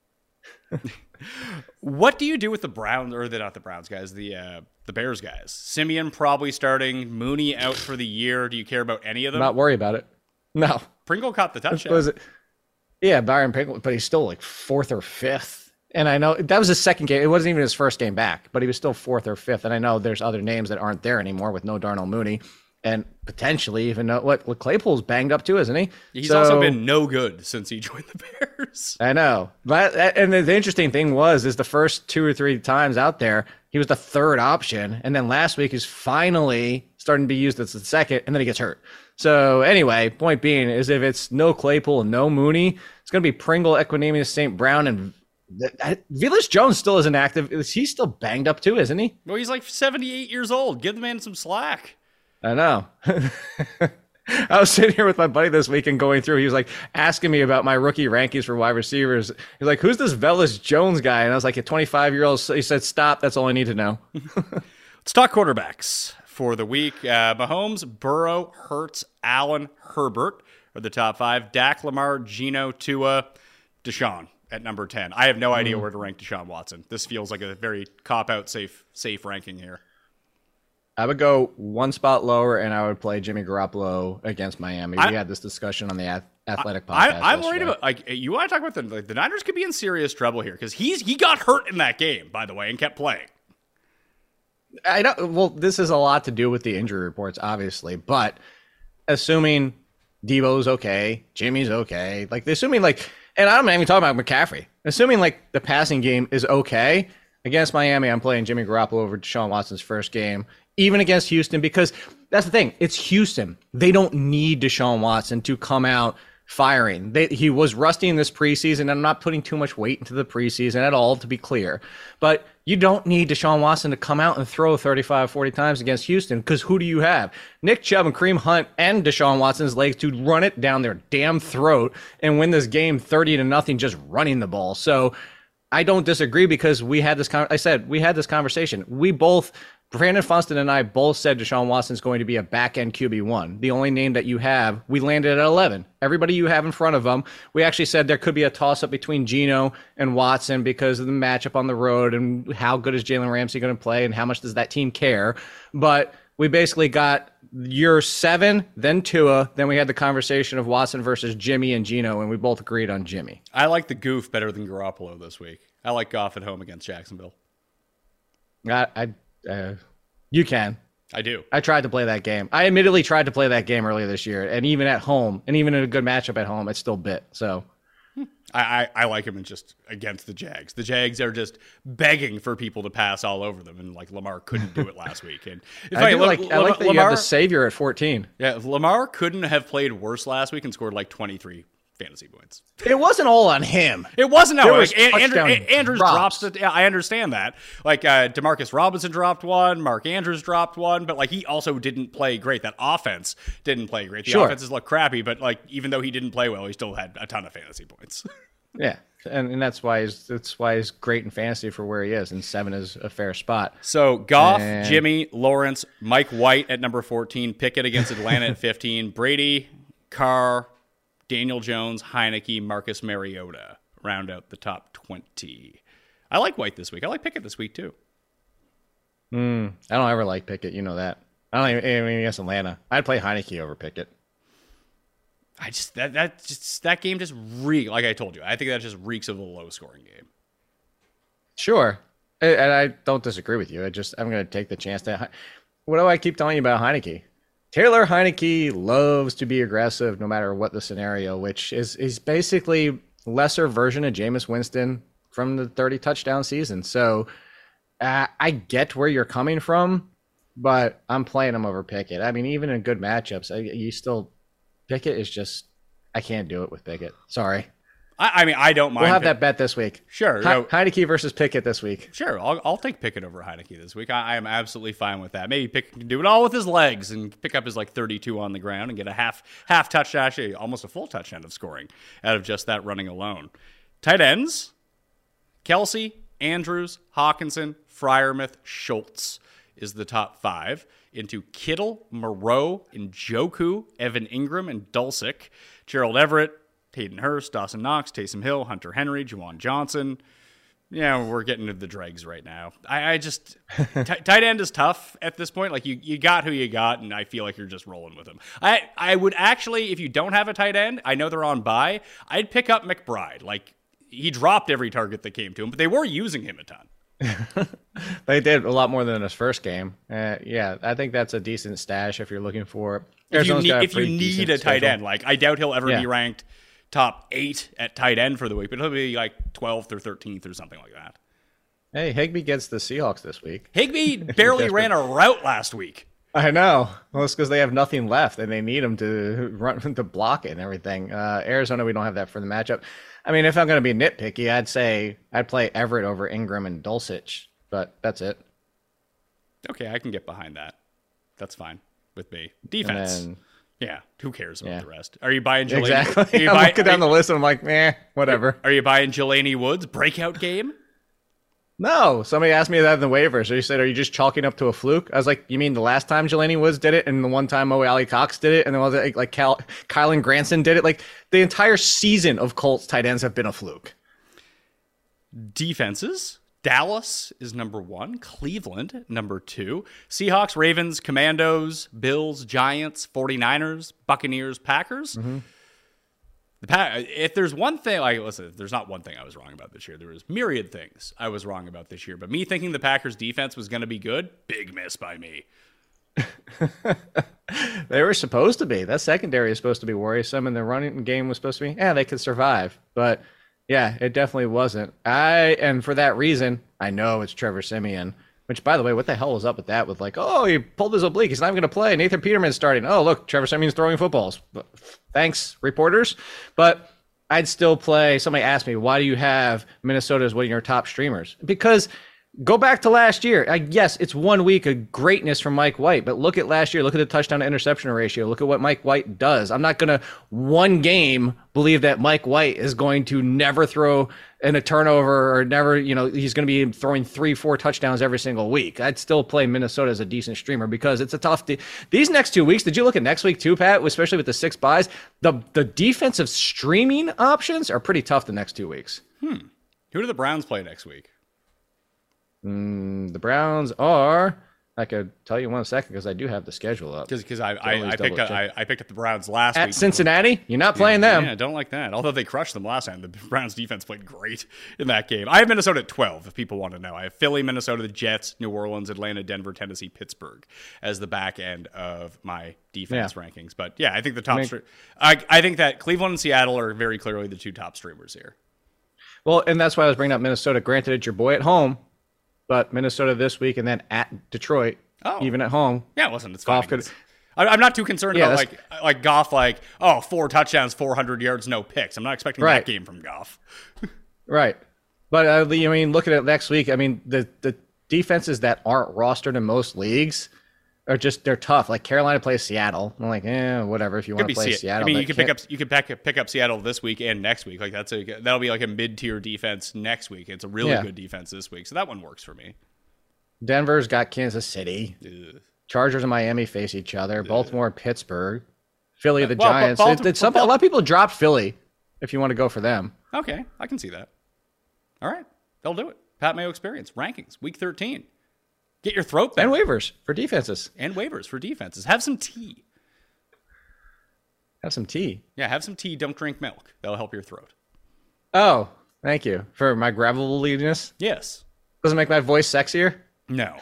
Speaker 4: What do you do with the Browns, or the not the Browns guys, the uh, the Bears guys? Simeon probably starting. Mooney out for the year. Do you care about any of them?
Speaker 5: Not worry about it. No.
Speaker 4: Pringle caught the touchdown.
Speaker 5: Was it? Yeah, Byron Pringle, but he's still like fourth or fifth. And I know that was his second game. It wasn't even his first game back, but he was still fourth or fifth. And I know there's other names that aren't there anymore with no Darnell Mooney. And potentially even know what Claypool's banged up too, isn't he?
Speaker 4: He's
Speaker 5: so,
Speaker 4: also been no good since he joined the Bears.
Speaker 5: I know. But, and the, the interesting thing was, is the first two or three times out there, he was the third option. And then last week he's finally starting to be used as the second, and then he gets hurt. So anyway, point being is if it's no Claypool and no Mooney, it's going to be Pringle, Equanimeous, Saint Brown, and Velus Jones still isn't active. He's still banged up too, isn't he?
Speaker 4: Well, he's like seventy-eight years old. Give the man some slack.
Speaker 5: I know. I was sitting here with my buddy this weekend going through. He was like asking me about my rookie rankings for wide receivers. He's like, "Who's this Velus Jones guy?" And I was like, "A twenty-five year old." He said, "Stop. That's all I need to know."
Speaker 4: Let's talk quarterbacks for the week. Uh, Mahomes, Burrow, Hurts, Allen, Herbert are the top five. Dak, Lamar, Geno, Tua, Deshaun at number ten. I have no idea mm. where to rank Deshaun Watson. This feels like a very cop-out, safe, safe ranking here.
Speaker 5: I would go one spot lower, and I would play Jimmy Garoppolo against Miami.
Speaker 4: I,
Speaker 5: we had this discussion on the Athletic podcast.
Speaker 4: I, I'm
Speaker 5: yesterday.
Speaker 4: worried about like you want to talk about the like, the Niners could be in serious trouble here because he's he got hurt in that game, by the way, and kept playing.
Speaker 5: I don't. Well, this has a lot to do with the injury reports, obviously, but assuming Deebo's okay, Jimmy's okay, like assuming like, and I'm not even talking about McCaffrey. Assuming like the passing game is okay against Miami, I'm playing Jimmy Garoppolo over Deshaun Watson's first game. Even against Houston, because that's the thing. It's Houston. They don't need Deshaun Watson to come out firing. They, he was rusty in this preseason, and I'm not putting too much weight into the preseason at all, to be clear. But you don't need Deshaun Watson to come out and throw thirty-five, forty times against Houston, because who do you have? Nick Chubb and Kareem Hunt and Deshaun Watson's legs to run it down their damn throat and win this game thirty to nothing just running the ball. So I don't disagree, because we had this con- I said we had this conversation. We both Brandon Funston and I both said Deshaun Watson's going to be a back-end Q B one. The only name that you have, we landed at eleven. Everybody you have in front of them, we actually said there could be a toss-up between Geno and Watson because of the matchup on the road and how good is Jalen Ramsey going to play and how much does that team care. But we basically got your seven, then Tua, then we had the conversation of Watson versus Jimmy and Geno, and we both agreed on Jimmy.
Speaker 4: I like the goof better than Garoppolo this week. I like Goff at home against Jacksonville.
Speaker 5: I... I Uh, you can.
Speaker 4: I do.
Speaker 5: I tried to play that game. I admittedly tried to play that game earlier this year, and even at home, and even in a good matchup at home, it still bit. So
Speaker 4: I, I, I like him in just against the Jags. The Jags are just begging for people to pass all over them, and like Lamar couldn't do it last week. And in
Speaker 5: I,
Speaker 4: fact,
Speaker 5: do
Speaker 4: La-
Speaker 5: like,
Speaker 4: La-
Speaker 5: I like that
Speaker 4: Lamar,
Speaker 5: you have the savior at fourteen.
Speaker 4: Yeah, Lamar couldn't have played worse last week and scored like twenty-three fantasy points.
Speaker 5: It wasn't all on him.
Speaker 4: It wasn't. No,
Speaker 5: was
Speaker 4: like, Andrew,
Speaker 5: touchdown
Speaker 4: Andrews
Speaker 5: drops.
Speaker 4: drops. Yeah, I understand that. Like uh, Demarcus Robinson dropped one. Mark Andrews dropped one. But like he also didn't play great. That offense didn't play great. The
Speaker 5: Sure.
Speaker 4: offenses look crappy. But like even though he didn't play well, he still had a ton of fantasy points.
Speaker 5: Yeah, and, and that's why he's that's why he's great in fantasy for where he is, and seven is a fair spot.
Speaker 4: So Goff,
Speaker 5: And-
Speaker 4: Jimmy, Lawrence, Mike White at number fourteen, Pickett against Atlanta at fifteen, Brady, Carr, Daniel Jones, Heineke, Marcus Mariota round out the top twenty. I like White this week. I like Pickett this week too.
Speaker 5: Mm, I don't ever like Pickett. You know that. I don't even, I mean against Atlanta. I'd play Heineke over Pickett.
Speaker 4: I just that that just that game just reek. Like I told you, I think that just reeks of a low scoring game.
Speaker 5: Sure, and and I don't disagree with you. I just I'm going to take the chance to. What do I keep telling you about Heineke? Taylor Heineke loves to be aggressive no matter what the scenario, which is is basically lesser version of Jameis Winston from the thirty touchdown season. So uh, I get where you're coming from, but I'm playing him over Pickett. I mean, even in good matchups, I, you still Pickett is just I can't do it with Pickett. Sorry.
Speaker 4: I, I mean, I don't mind.
Speaker 5: We'll have
Speaker 4: Pick-
Speaker 5: that bet this week.
Speaker 4: Sure,
Speaker 5: He-
Speaker 4: no.
Speaker 5: Heineke versus Pickett this week.
Speaker 4: Sure, I'll, I'll take Pickett over Heineke this week. I, I am absolutely fine with that. Maybe Pickett can do it all with his legs and pick up his like thirty-two on the ground and get a half half touchdown, actually almost a full touchdown of scoring out of just that running alone. Tight ends, Kelsey, Andrews, Hawkinson, Freiermuth, Schultz is the top five. Into Kittle, Moreau, Njoku, Evan Ingram, and Dulcich. Gerald Everett, Hayden Hurst, Dawson Knox, Taysom Hill, Hunter Henry, Juwan Johnson. Yeah, we're getting to the dregs right now. I, I just t- tight end is tough at this point. Like you, you got who you got, and I feel like you're just rolling with him. I, I would actually, if you don't have a tight end, I know they're on bye. I'd pick up McBride. Like he dropped every target that came to him, but they were using him a ton.
Speaker 5: They did a lot more than his first game. Uh, yeah, I think that's a decent stash if you're looking for.
Speaker 4: If you need, if you need a tight end, like I doubt he'll ever yeah. be ranked top eight at tight end for the week, but he'll be like twelfth or thirteenth or something like that.
Speaker 5: Hey, Higbee gets the Seahawks this week.
Speaker 4: Higbee barely ran a route last week.
Speaker 5: I know. Well, it's because they have nothing left and they need him to run to block it and everything. Uh, Arizona, we don't have that for the matchup. I mean, if I'm going to be nitpicky, I'd say I'd play Everett over Ingram and Dulcich, but that's it.
Speaker 4: Okay, I can get behind that. That's fine with me. Defense. Then, yeah, who cares about yeah. the rest? Are you buying Jelani?
Speaker 5: Exactly.
Speaker 4: You
Speaker 5: I'm
Speaker 4: buy,
Speaker 5: looking down you, the list and I'm like, eh, whatever.
Speaker 4: Are you buying Jelani Woods breakout game?
Speaker 5: No. Somebody asked me that in the waivers. They said, are you just chalking up to a fluke? I was like, you mean the last time Jelani Woods did it and the one time Mo Alley Cox did it and then was it like Cal, Kylan Granson did it? Like the entire season of Colts tight ends have been a fluke.
Speaker 4: Defenses. Dallas is number one. Cleveland, number two. Seahawks, Ravens, Commandos, Bills, Giants, 49ers, Buccaneers, Packers. Mm-hmm. The pa- if there's one thing, like, listen, there's not one thing I was wrong about this year. There was myriad things I was wrong about this year. But me thinking the Packers defense was going to be good, big miss by me.
Speaker 5: They were supposed to be. That secondary is supposed to be worrisome, and the running game was supposed to be, yeah, they could survive. But yeah, it definitely wasn't. I and for that reason, I know it's Trevor Siemian. Which, by the way, what the hell was up with that? With like, oh, he pulled his oblique. He's not even going to play. Nathan Peterman's starting. Oh, look, Trevor Siemian's throwing footballs. Thanks, reporters. But I'd still play. Somebody asked me, why do you have Minnesota as one of your top streamers? Because go back to last year. I, yes, it's one week of greatness from Mike White, but look at last year. Look at the touchdown to interception ratio. Look at what Mike White does. I'm not going to one game believe that Mike White is going to never throw in a turnover or never, you know, he's going to be throwing three, four touchdowns every single week. I'd still play Minnesota as a decent streamer because it's a tough, de- these next two weeks, did you look at next week too, Pat, especially with the six buys, the, the defensive streaming options are pretty tough the next two weeks.
Speaker 4: Hmm. Who do the Browns play next week?
Speaker 5: Mm, the Browns are, I could tell you one second because I do have the schedule up.
Speaker 4: Because I, I, I picked up I, I picked up the Browns last
Speaker 5: At
Speaker 4: week. At
Speaker 5: Cincinnati? You're not playing
Speaker 4: yeah,
Speaker 5: them.
Speaker 4: Yeah, I don't like that. Although they crushed them last time. The Browns defense played great in that game. I have Minnesota at twelve, if people want to know. I have Philly, Minnesota, the Jets, New Orleans, Atlanta, Denver, Tennessee, Pittsburgh as the back end of my defense yeah. rankings. But yeah, I think the top I, mean, stre- I, I think that Cleveland and Seattle are very clearly the two top streamers here.
Speaker 5: Well, and that's why I was bringing up Minnesota. Granted, it's your boy at home, but Minnesota this week and then at Detroit. Oh. Even at home.
Speaker 4: Yeah, listen, it's fine. Could, I'm not too concerned yeah, about like like Goff, like, oh, four touchdowns, four hundred yards, no picks. I'm not expecting right. that game from Goff.
Speaker 5: Right. But, uh, I mean, look at it next week. I mean, the, the defenses that aren't rostered in most leagues are just, they're tough. Like, Carolina plays Seattle. I'm like, eh, whatever, if you want to play Se- Seattle.
Speaker 4: I mean, you could pick up you could pick, pick up Seattle this week and next week. Like, that's a that'll be like a mid-tier defense next week. It's a really yeah. good defense this week. So that one works for me.
Speaker 5: Denver's got Kansas City.
Speaker 4: Ugh.
Speaker 5: Chargers and Miami face each other. Ugh. Baltimore, Pittsburgh. Philly, the
Speaker 4: well,
Speaker 5: Giants.
Speaker 4: Baltimore,
Speaker 5: it, it's something, a lot of people dropped Philly if you want to go for them.
Speaker 4: Okay, I can see that. All right, they'll do it. Pat Mayo Experience rankings, week thirteen. Get your throat there.
Speaker 5: And waivers for defenses.
Speaker 4: And waivers for defenses. Have some tea.
Speaker 5: Have some tea.
Speaker 4: Yeah, have some tea. Don't drink milk. That'll help your throat.
Speaker 5: Oh, thank you. For my gravelliness?
Speaker 4: Yes.
Speaker 5: Doesn't make my voice sexier?
Speaker 4: No.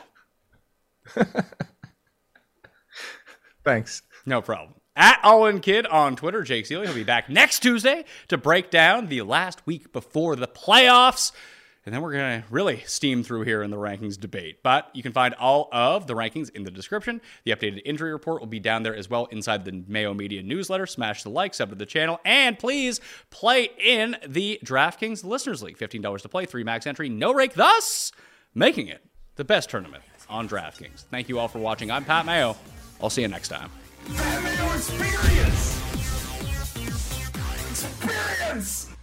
Speaker 5: Thanks.
Speaker 4: No problem. At All-In Kid on Twitter, Jake Seeley. He'll be back next Tuesday to break down the last week before the playoffs. And then we're going to really steam through here in the rankings debate. But you can find all of the rankings in the description. The updated injury report will be down there as well inside the Mayo Media newsletter. Smash the like, sub to the channel, and please play in the DraftKings Listeners League. fifteen dollars to play, three max entry, no rake, thus making it the best tournament on DraftKings. Thank you all for watching. I'm Pat Mayo. I'll see you next time.
Speaker 3: Pat Mayo Experience! Experience!